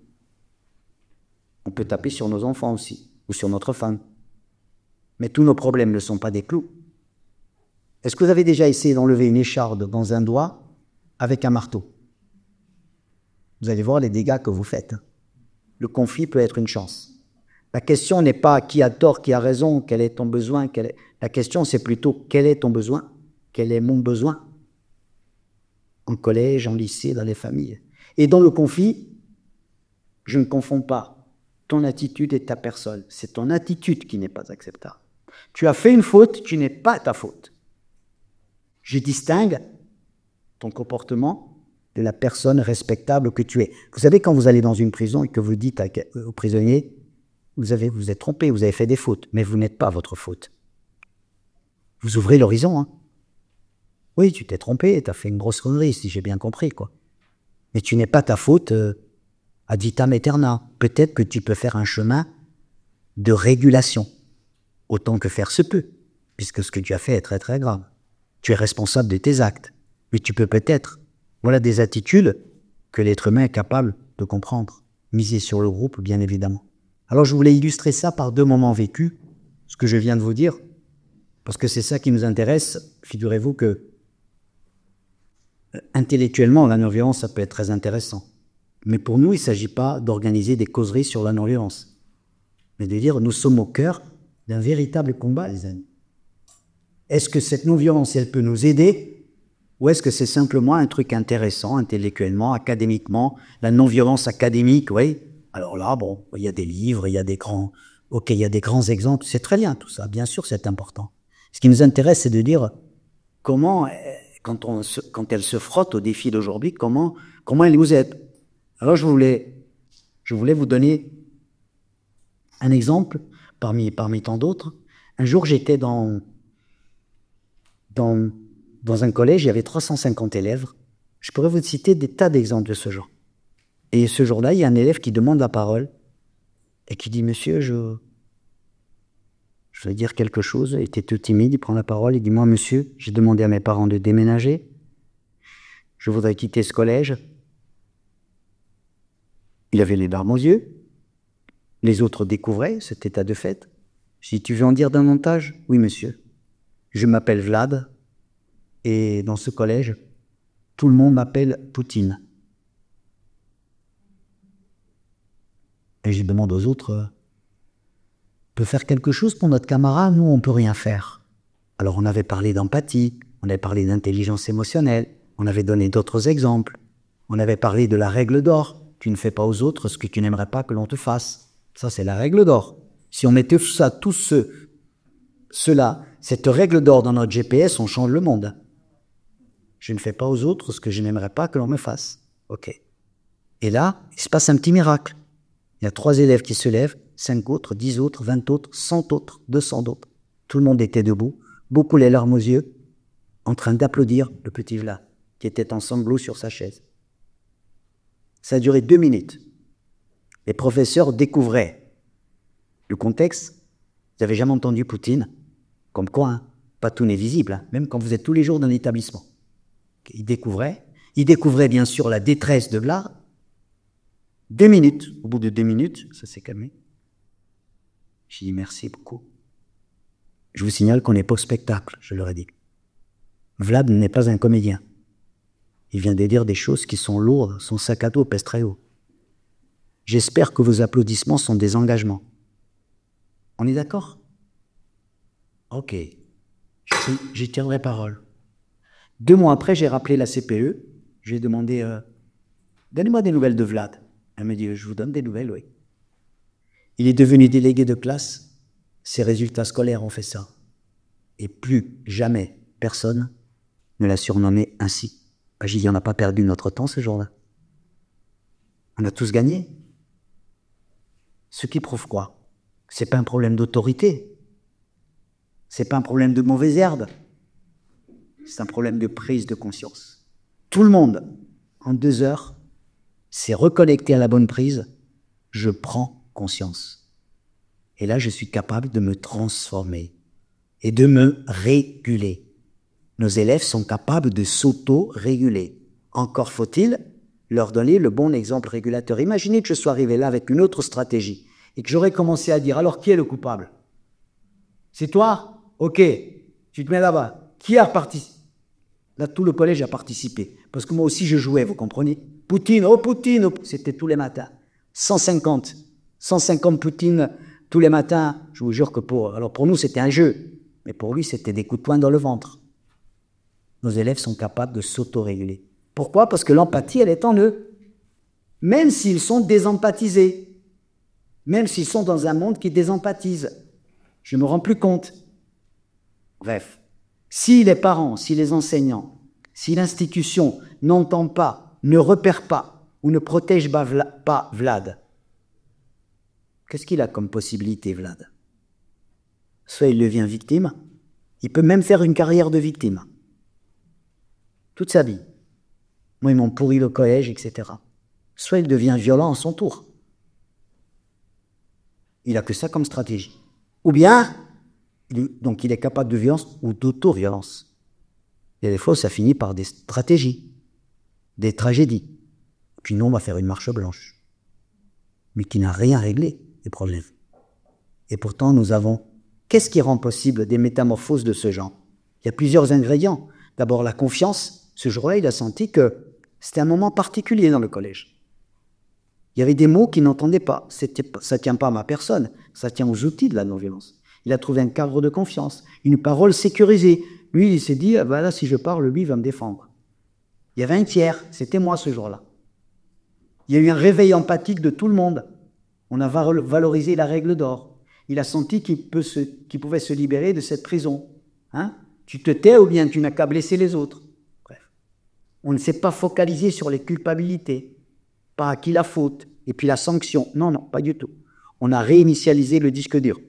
On peut taper sur nos enfants aussi, ou sur notre femme. Mais tous nos problèmes ne sont pas des clous. Est-ce que vous avez déjà essayé d'enlever une écharde dans un doigt avec un marteau? Vous allez voir les dégâts que vous faites. Le conflit peut être une chance. La question n'est pas qui a tort, qui a raison, quel est ton besoin. La question, c'est plutôt quel est ton besoin, quel est mon besoin. En collège, en lycée, dans les familles. Et dans le conflit, je ne confonds pas ton attitude et ta personne. C'est ton attitude qui n'est pas acceptable. Tu as fait une faute, tu n'es pas ta faute. Je distingue ton comportement de la personne respectable que tu es. Vous savez, quand vous allez dans une prison et que vous dites aux prisonniers, vous êtes trompé, vous avez fait des fautes, mais vous n'êtes pas votre faute. Vous ouvrez l'horizon, hein. Oui, tu t'es trompé, tu as fait une grosse connerie, si j'ai bien compris, quoi. Mais tu n'es pas ta faute ad vitam aeternam. Peut-être que tu peux faire un chemin de régulation, autant que faire se peut, puisque ce que tu as fait est très très grave. Tu es responsable de tes actes, mais tu peux peut-être, voilà des attitudes que l'être humain est capable de comprendre. Miser sur le groupe, bien évidemment. Alors je voulais illustrer ça par 2 moments vécus, ce que je viens de vous dire, parce que c'est ça qui nous intéresse. Figurez-vous que intellectuellement, la non-violence, ça peut être très intéressant. Mais pour nous, il ne s'agit pas d'organiser des causeries sur la non-violence, mais de dire nous sommes au cœur d'un véritable combat, les amis. Est-ce que cette non-violence, elle peut nous aider, ou est-ce que c'est simplement un truc intéressant, intellectuellement, académiquement, la non-violence académique, oui. Alors là, bon, il y a des livres, il y a des grands, ok, il y a des grands exemples, c'est très bien tout ça, bien sûr c'est important. Ce qui nous intéresse, c'est de dire comment, quand elle se frotte au défi d'aujourd'hui, comment elle nous aide. Alors je voulais vous donner un exemple parmi tant d'autres. Un jour, j'étais dans un collège, il y avait 350 élèves. Je pourrais vous citer des tas d'exemples de ce genre. Et ce jour-là, il y a un élève qui demande la parole et qui dit « Monsieur, je vais dire quelque chose ». Il était tout timide, il prend la parole, il dit « Moi, monsieur, j'ai demandé à mes parents de déménager. Je voudrais quitter ce collège. » Il avait les larmes aux yeux. Les autres découvraient cet état de fait. Si tu veux en dire davantage ? Oui, monsieur. Je m'appelle Vlad, et dans ce collège, tout le monde m'appelle Poutine. Et je demande aux autres, on peut faire quelque chose pour notre camarade? Nous, on ne peut rien faire. Alors on avait parlé d'empathie, on avait parlé d'intelligence émotionnelle, on avait donné d'autres exemples, on avait parlé de la règle d'or. Tu ne fais pas aux autres ce que tu n'aimerais pas que l'on te fasse. Ça, c'est la règle d'or. Si on mettait cela, cette règle d'or dans notre GPS, on change le monde. Je ne fais pas aux autres ce que je n'aimerais pas que l'on me fasse. Ok. Et là, il se passe un petit miracle. Il y a 3 élèves qui se lèvent, 5 autres, 10 autres, 20 autres, 100 autres, 200 autres. Tout le monde était debout, beaucoup les larmes aux yeux, en train d'applaudir le petit Vlad, qui était en sanglots sur sa chaise. Ça a duré 2 minutes. Les professeurs découvraient le contexte. Vous n'avez jamais entendu Poutine? Comme quoi, hein, pas tout n'est visible, hein, même quand vous êtes tous les jours dans l'établissement. Ils découvraient bien sûr la détresse de Vlad. 2 minutes, au bout de 2 minutes, ça s'est calmé. J'ai dit merci beaucoup. Je vous signale qu'on n'est pas au spectacle, je leur ai dit. Vlad n'est pas un comédien. Il vient de dire des choses qui sont lourdes, son sac à dos pèse très haut. J'espère que vos applaudissements sont des engagements. On est d'accord? Ok. J'y tiendrai parole. 2 mois après, j'ai rappelé la CPE. J'ai demandé, donnez-moi des nouvelles de Vlad. Elle me dit, je vous donne des nouvelles, oui. Il est devenu délégué de classe. Ses résultats scolaires ont fait ça. Et plus jamais personne ne l'a surnommé ainsi. J'ai dit, on n'a pas perdu notre temps ce jour-là. On a tous gagné. Ce qui prouve quoi? C'est pas un problème d'autorité. C'est pas un problème de mauvaise herbe. C'est un problème de prise de conscience. Tout le monde, en 2 heures, s'est reconnecté à la bonne prise. Je prends conscience. Et là, je suis capable de me transformer et de me réguler. Nos élèves sont capables de s'auto-réguler. Encore faut-il leur donner le bon exemple régulateur. Imaginez que je sois arrivé là avec une autre stratégie et que j'aurais commencé à dire, alors qui est le coupable? C'est toi? Ok, tu te mets là-bas. Qui a participé? Là, tout le collège a participé. Parce que moi aussi, je jouais, vous comprenez? Poutine, oh Poutine, oh, c'était tous les matins. 150 Poutine tous les matins. Je vous jure que pour nous, c'était un jeu. Mais pour lui, c'était des coups de poing dans le ventre. Nos élèves sont capables de s'autoréguler. Pourquoi? Parce que l'empathie, elle est en eux. Même s'ils sont désempathisés. Même s'ils sont dans un monde qui désempathise. Je ne me rends plus compte. Bref. Si les parents, si les enseignants, si l'institution n'entend pas, ne repère pas ou ne protège pas Vlad, qu'est-ce qu'il a comme possibilité, Vlad? Soit il devient victime, il peut même faire une carrière de victime. Toute sa vie. Moi, ils m'ont pourri le collège, etc. Soit il devient violent à son tour. Il n'a que ça comme stratégie. Ou bien, donc il est capable de violence ou d'auto-violence. Et des fois, ça finit par des stratégies, des tragédies. Puis nous, on va faire une marche blanche, mais qui n'a rien réglé les problèmes. Et pourtant, nous avons... Qu'est-ce qui rend possible des métamorphoses de ce genre? Il y a plusieurs ingrédients. D'abord, la confiance. Ce jour-là, il a senti que c'était un moment particulier dans le collège. Il y avait des mots qu'il n'entendait pas. Ça ne tient pas à ma personne, ça tient aux outils de la non-violence. Il a trouvé un cadre de confiance, une parole sécurisée. Lui, il s'est dit, ah ben là, si je parle, lui, il va me défendre. Il y avait un tiers, c'était moi ce jour-là. Il y a eu un réveil empathique de tout le monde. On a valorisé la règle d'or. Il a senti qu'il pouvait se libérer de cette prison. Hein? Tu te tais ou bien tu n'as qu'à blesser les autres. Bref. On ne s'est pas focalisé sur les culpabilités, pas à qui la faute, et puis la sanction. Non, non, pas du tout. On a réinitialisé le disque dur.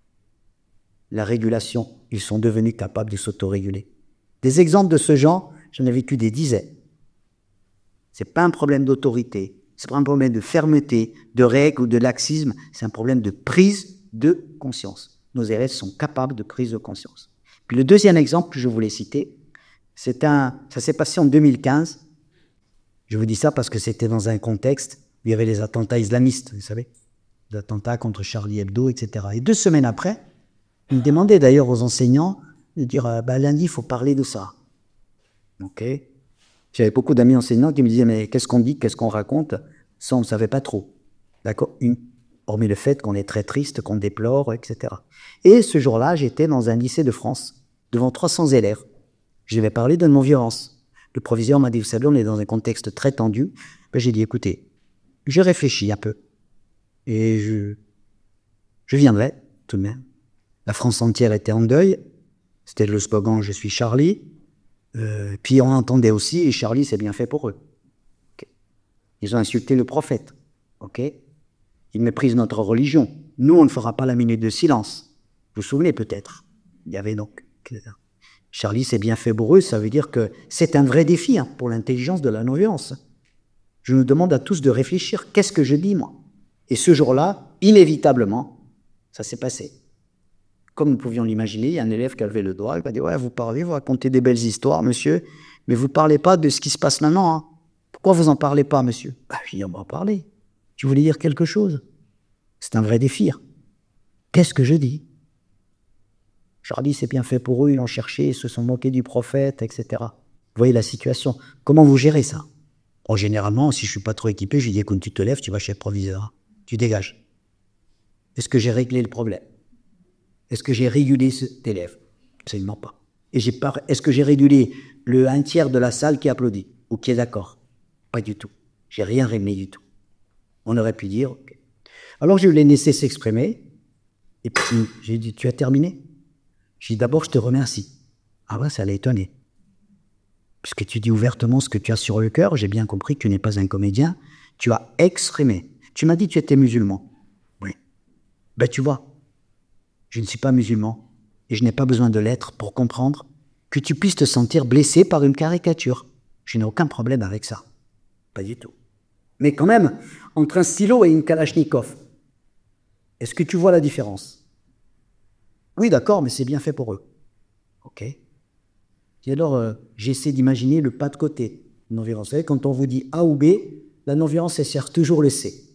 La régulation, ils sont devenus capables de s'autoréguler. Des exemples de ce genre, j'en ai vécu des dizaines. Ce n'est pas un problème d'autorité, ce n'est pas un problème de fermeté, de règles ou de laxisme, c'est un problème de prise de conscience. Nos élèves sont capables de prise de conscience. Puis le deuxième exemple que je voulais citer, ça s'est passé en 2015. Je vous dis ça parce que c'était dans un contexte où il y avait les attentats islamistes, vous savez, les attentats contre Charlie Hebdo, etc. Et 2 semaines après, il me demandait d'ailleurs aux enseignants de dire lundi, il faut parler de ça. Ok. J'avais beaucoup d'amis enseignants qui me disaient mais qu'est-ce qu'on dit, qu'est-ce qu'on raconte? Ça, on ne savait pas trop. D'accord. Hormis le fait qu'on est très triste, qu'on déplore, etc. Et ce jour-là, j'étais dans un lycée de France, devant 300 élèves. Je vais parler de non-violence. Le proviseur m'a dit, vous savez, on est dans un contexte très tendu. Ben, j'ai dit, écoutez, je réfléchis un peu. Et je viendrai, tout de même. La France entière était en deuil. C'était le slogan « Je suis Charlie ». Puis on entendait aussi « Et Charlie, c'est bien fait pour eux ». Okay. Ils ont insulté le prophète. Okay. Ils méprisent notre religion. Nous, on ne fera pas la minute de silence. Vous vous souvenez peut-être. Il y avait donc... Charlie, c'est bien fait pour eux, ça veut dire que c'est un vrai défi pour l'intelligence de la non-violence. Je nous demande à tous de réfléchir. Qu'est-ce que je dis, moi? Et ce jour-là, inévitablement, ça s'est passé. Comme nous pouvions l'imaginer, il y a un élève qui a levé le doigt, il m'a dit « Ouais, vous parlez, vous racontez des belles histoires, monsieur, mais vous ne parlez pas de ce qui se passe maintenant. Hein. Pourquoi vous n'en parlez pas, monsieur ?» Je dis « On va en parler. Tu voulais dire quelque chose ?» C'est un vrai défi. Qu'est-ce que je dis? Charlie, c'est bien fait pour eux, ils l'ont cherché, ils se sont moqués du prophète, etc. Vous voyez la situation. Comment vous gérez ça? Généralement, si je ne suis pas trop équipé, je dis « Écoute, tu te lèves, tu vas chez le proviseur. Tu dégages. » Est-ce que j'ai réglé le problème? Est-ce que j'ai régulé cet élève? Absolument pas. Et est-ce que j'ai régulé le 1/3 de la salle qui applaudit ou qui est d'accord? Pas du tout. J'ai rien réglé du tout. On aurait pu dire, ok. Alors je l'ai laissé s'exprimer, et puis j'ai dit, tu as terminé? J'ai dit, d'abord, je te remercie. Ah ouais, ça l'a étonné. Puisque tu dis ouvertement ce que tu as sur le cœur, j'ai bien compris que tu n'es pas un comédien, tu as exprimé. Tu m'as dit que tu étais musulman. Oui. Ben tu vois, je ne suis pas musulman et je n'ai pas besoin de l'être pour comprendre que tu puisses te sentir blessé par une caricature. Je n'ai aucun problème avec ça. Pas du tout. Mais quand même, entre un stylo et une Kalachnikov, est-ce que tu vois la différence? Oui, d'accord, mais c'est bien fait pour eux. Ok. Et alors, j'essaie d'imaginer le pas de côté. Non-violence. Vous savez, quand on vous dit A ou B, la non-violence, elle sert toujours le C.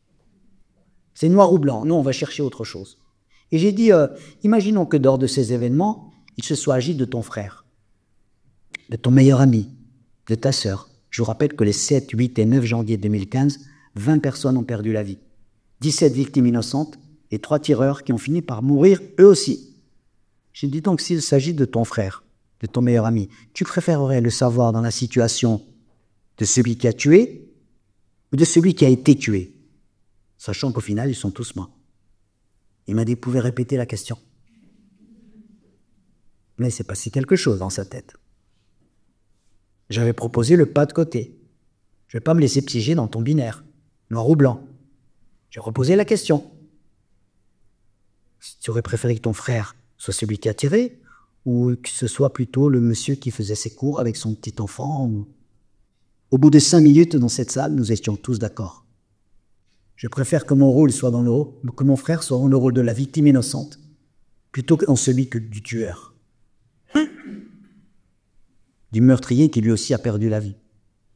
C'est noir ou blanc. Non, on va chercher autre chose. Et j'ai dit, imaginons que lors de ces événements, il se soit agi de ton frère, de ton meilleur ami, de ta sœur. Je vous rappelle que les 7, 8 et 9 janvier 2015, 20 personnes ont perdu la vie. 17 victimes innocentes et 3 tireurs qui ont fini par mourir eux aussi. J'ai dit donc, s'il s'agit de ton frère, de ton meilleur ami, tu préférerais le savoir dans la situation de celui qui a tué ou de celui qui a été tué, sachant qu'au final, ils sont tous morts. Il m'a dit, vous pouvez répéter la question. Mais il s'est passé quelque chose dans sa tête. J'avais proposé le pas de côté. Je ne vais pas me laisser piéger dans ton binaire, noir ou blanc. J'ai reposé la question. Tu aurais préféré que ton frère soit celui qui a tiré ou que ce soit plutôt le monsieur qui faisait ses cours avec son petit enfant? Au bout de 5 minutes dans cette salle, nous étions tous d'accord. Je préfère que mon rôle soit que mon frère soit dans le rôle de la victime innocente, plutôt que dans celui du tueur. Du meurtrier qui lui aussi a perdu la vie.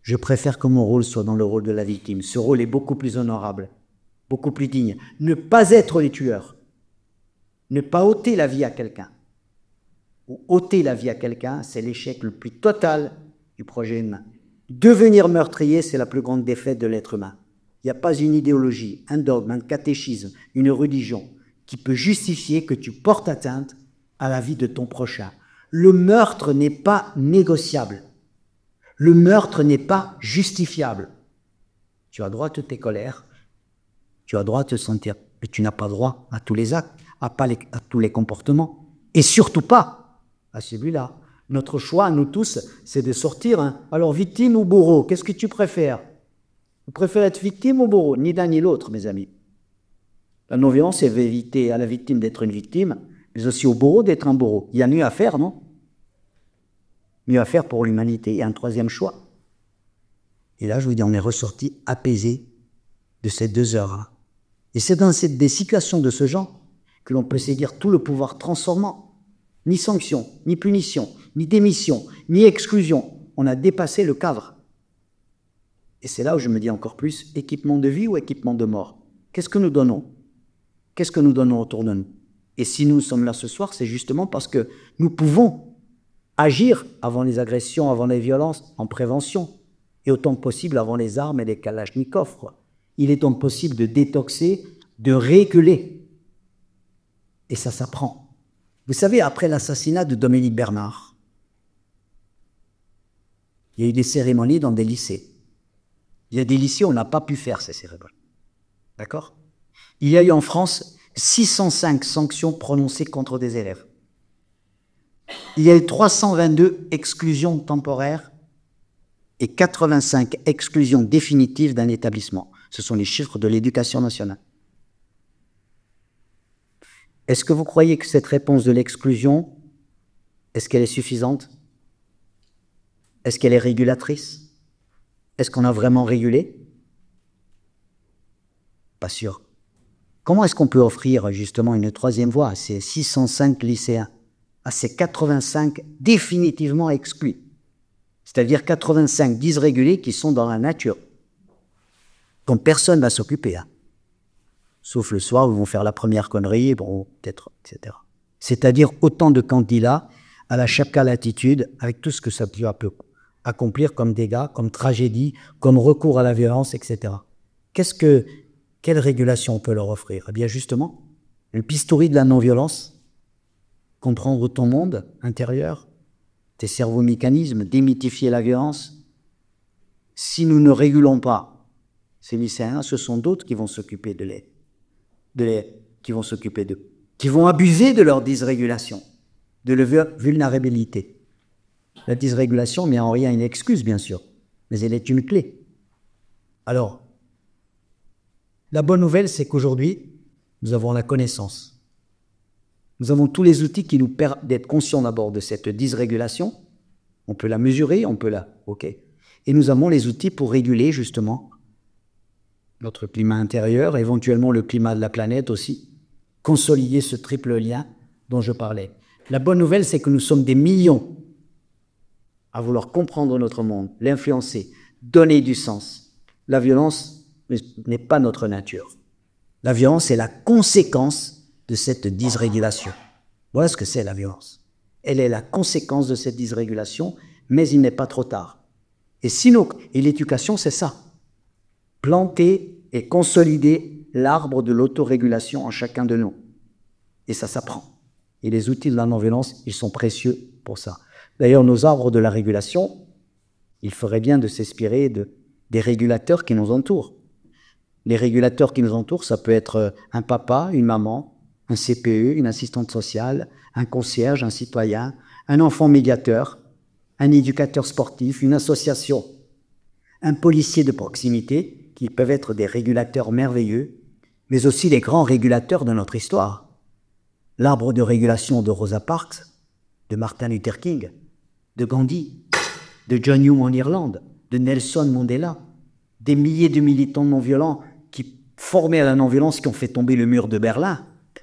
Je préfère que mon rôle soit dans le rôle de la victime. Ce rôle est beaucoup plus honorable, beaucoup plus digne. Ne pas être les tueurs, ne pas ôter la vie à quelqu'un. Ou ôter la vie à quelqu'un, c'est l'échec le plus total du projet humain. Devenir meurtrier, c'est la plus grande défaite de l'être humain. Il n'y a pas une idéologie, un dogme, un catéchisme, une religion qui peut justifier que tu portes atteinte à la vie de ton prochain. Le meurtre n'est pas négociable. Le meurtre n'est pas justifiable. Tu as droit de tes colères, tu as droit de te sentir, mais tu n'as pas droit à tous les actes, à tous les comportements, et surtout pas à celui-là. Notre choix, nous tous, c'est de sortir. Alors, victime ou bourreau, qu'est-ce que tu préfères? Vous préférez être victime ou bourreau? Ni l'un ni l'autre, mes amis. La non-violence, elle veut éviter à la victime d'être une victime, mais aussi au bourreau d'être un bourreau. Il y a mieux à faire, non? Mieux à faire pour l'humanité. Et un troisième choix. Et là, je vous dis, on est ressorti apaisé de ces 2 heures. Et c'est dans des situations de ce genre que l'on peut saisir tout le pouvoir transformant. Ni sanction, ni punition, ni démission, ni exclusion. On a dépassé le cadre. Et c'est là où je me dis encore plus, équipement de vie ou équipement de mort? Qu'est-ce que nous donnons? Qu'est-ce que nous donnons autour de nous? Et si nous sommes là ce soir, c'est justement parce que nous pouvons agir avant les agressions, avant les violences, en prévention, et autant que possible avant les armes et les kalachnikovs. Il est donc possible de détoxer, de réguler. Et ça s'apprend. Vous savez, après l'assassinat de Dominique Bernard, il y a eu des cérémonies dans des lycées. Il y a des lycées où on n'a pas pu faire ces cérémonies. D'accord? Il y a eu en France 605 sanctions prononcées contre des élèves. Il y a eu 322 exclusions temporaires et 85 exclusions définitives d'un établissement. Ce sont les chiffres de l'Éducation nationale. Est-ce que vous croyez que cette réponse de l'exclusion, est-ce qu'elle est suffisante? Est-ce qu'elle est régulatrice? Est-ce qu'on a vraiment régulé? Pas sûr. Comment est-ce qu'on peut offrir justement une troisième voie à ces 605 lycéens, à ces 85 définitivement exclus? C'est-à-dire 85 dysrégulés qui sont dans la nature, dont personne ne va s'occuper. Sauf le soir où ils vont faire la première connerie, bon, peut-être, etc. C'est-à-dire autant de candidats à la chacun-latitude, avec tout ce que ça peut accomplir comme dégâts, comme tragédie, comme recours à la violence, etc. Quelle régulation on peut leur offrir? Eh bien justement, le bistouri de la non-violence, comprendre ton monde intérieur, tes cerveaux-mécanismes, démythifier la violence. Si nous ne régulons pas ces lycéens, ce sont d'autres qui vont s'occuper qui vont abuser de leur dysrégulation, de leur vulnérabilité. La dysrégulation n'est en rien une excuse, bien sûr, mais elle est une clé. Alors, la bonne nouvelle, c'est qu'aujourd'hui, nous avons la connaissance. Nous avons tous les outils qui nous permettent d'être conscients d'abord de cette dysrégulation. On peut la mesurer, OK. Et nous avons les outils pour réguler, justement, notre climat intérieur, éventuellement le climat de la planète aussi, consolider ce triple lien dont je parlais. La bonne nouvelle, c'est que nous sommes des millions à vouloir comprendre notre monde, l'influencer, donner du sens. La violence n'est pas notre nature. La violence est la conséquence de cette dysrégulation. Voilà ce que c'est la violence. Elle est la conséquence de cette dysrégulation, mais il n'est pas trop tard. Et l'éducation, c'est ça. Planter et consolider l'arbre de l'autorégulation en chacun de nous. Et ça s'apprend. Et les outils de la non-violence, ils sont précieux pour ça. D'ailleurs, nos arbres de la régulation, il ferait bien de s'inspirer des régulateurs qui nous entourent. Les régulateurs qui nous entourent, ça peut être un papa, une maman, un CPE, une assistante sociale, un concierge, un citoyen, un enfant médiateur, un éducateur sportif, une association, un policier de proximité, qui peuvent être des régulateurs merveilleux, mais aussi les grands régulateurs de notre histoire. L'arbre de régulation de Rosa Parks, de Martin Luther King, de Gandhi, de John Hume en Irlande, de Nelson Mandela, des milliers de militants non-violents qui formaient à la non-violence, qui ont fait tomber le mur de Berlin.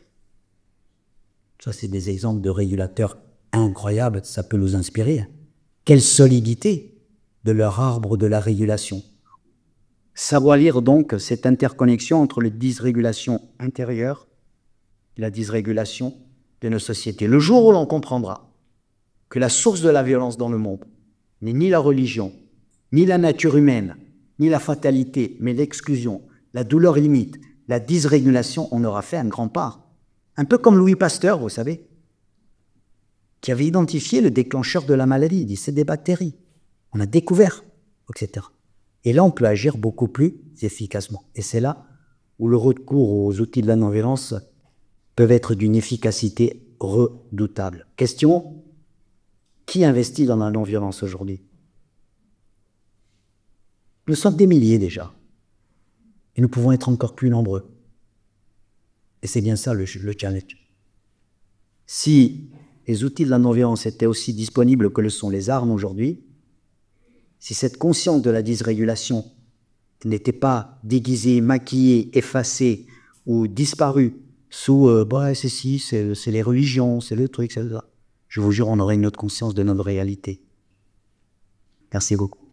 Ça, c'est des exemples de régulateurs incroyables, ça peut nous inspirer. Quelle solidité de leur arbre de la régulation. Savoir lire donc cette interconnexion entre la dysrégulation intérieure et la dysrégulation de nos sociétés. Le jour où l'on comprendra que la source de la violence dans le monde n'est ni la religion, ni la nature humaine, ni la fatalité, mais l'exclusion, la douleur limite, la dysrégulation, on aura fait un grand pas. Un peu comme Louis Pasteur, vous savez, qui avait identifié le déclencheur de la maladie. Il dit c'est des bactéries. On a découvert, etc. Et là, on peut agir beaucoup plus efficacement. Et c'est là où le recours aux outils de la non-violence peuvent être d'une efficacité redoutable. Question, qui investit dans la non-violence aujourd'hui? Nous sommes des milliers déjà. Et nous pouvons être encore plus nombreux. Et c'est bien ça le challenge. Si les outils de la non-violence étaient aussi disponibles que le sont les armes aujourd'hui, si cette conscience de la dysrégulation n'était pas déguisée, maquillée, effacée ou disparue sous c'est les religions, c'est le truc, c'est ça. Je vous jure, on aurait une autre conscience de notre réalité. Merci beaucoup.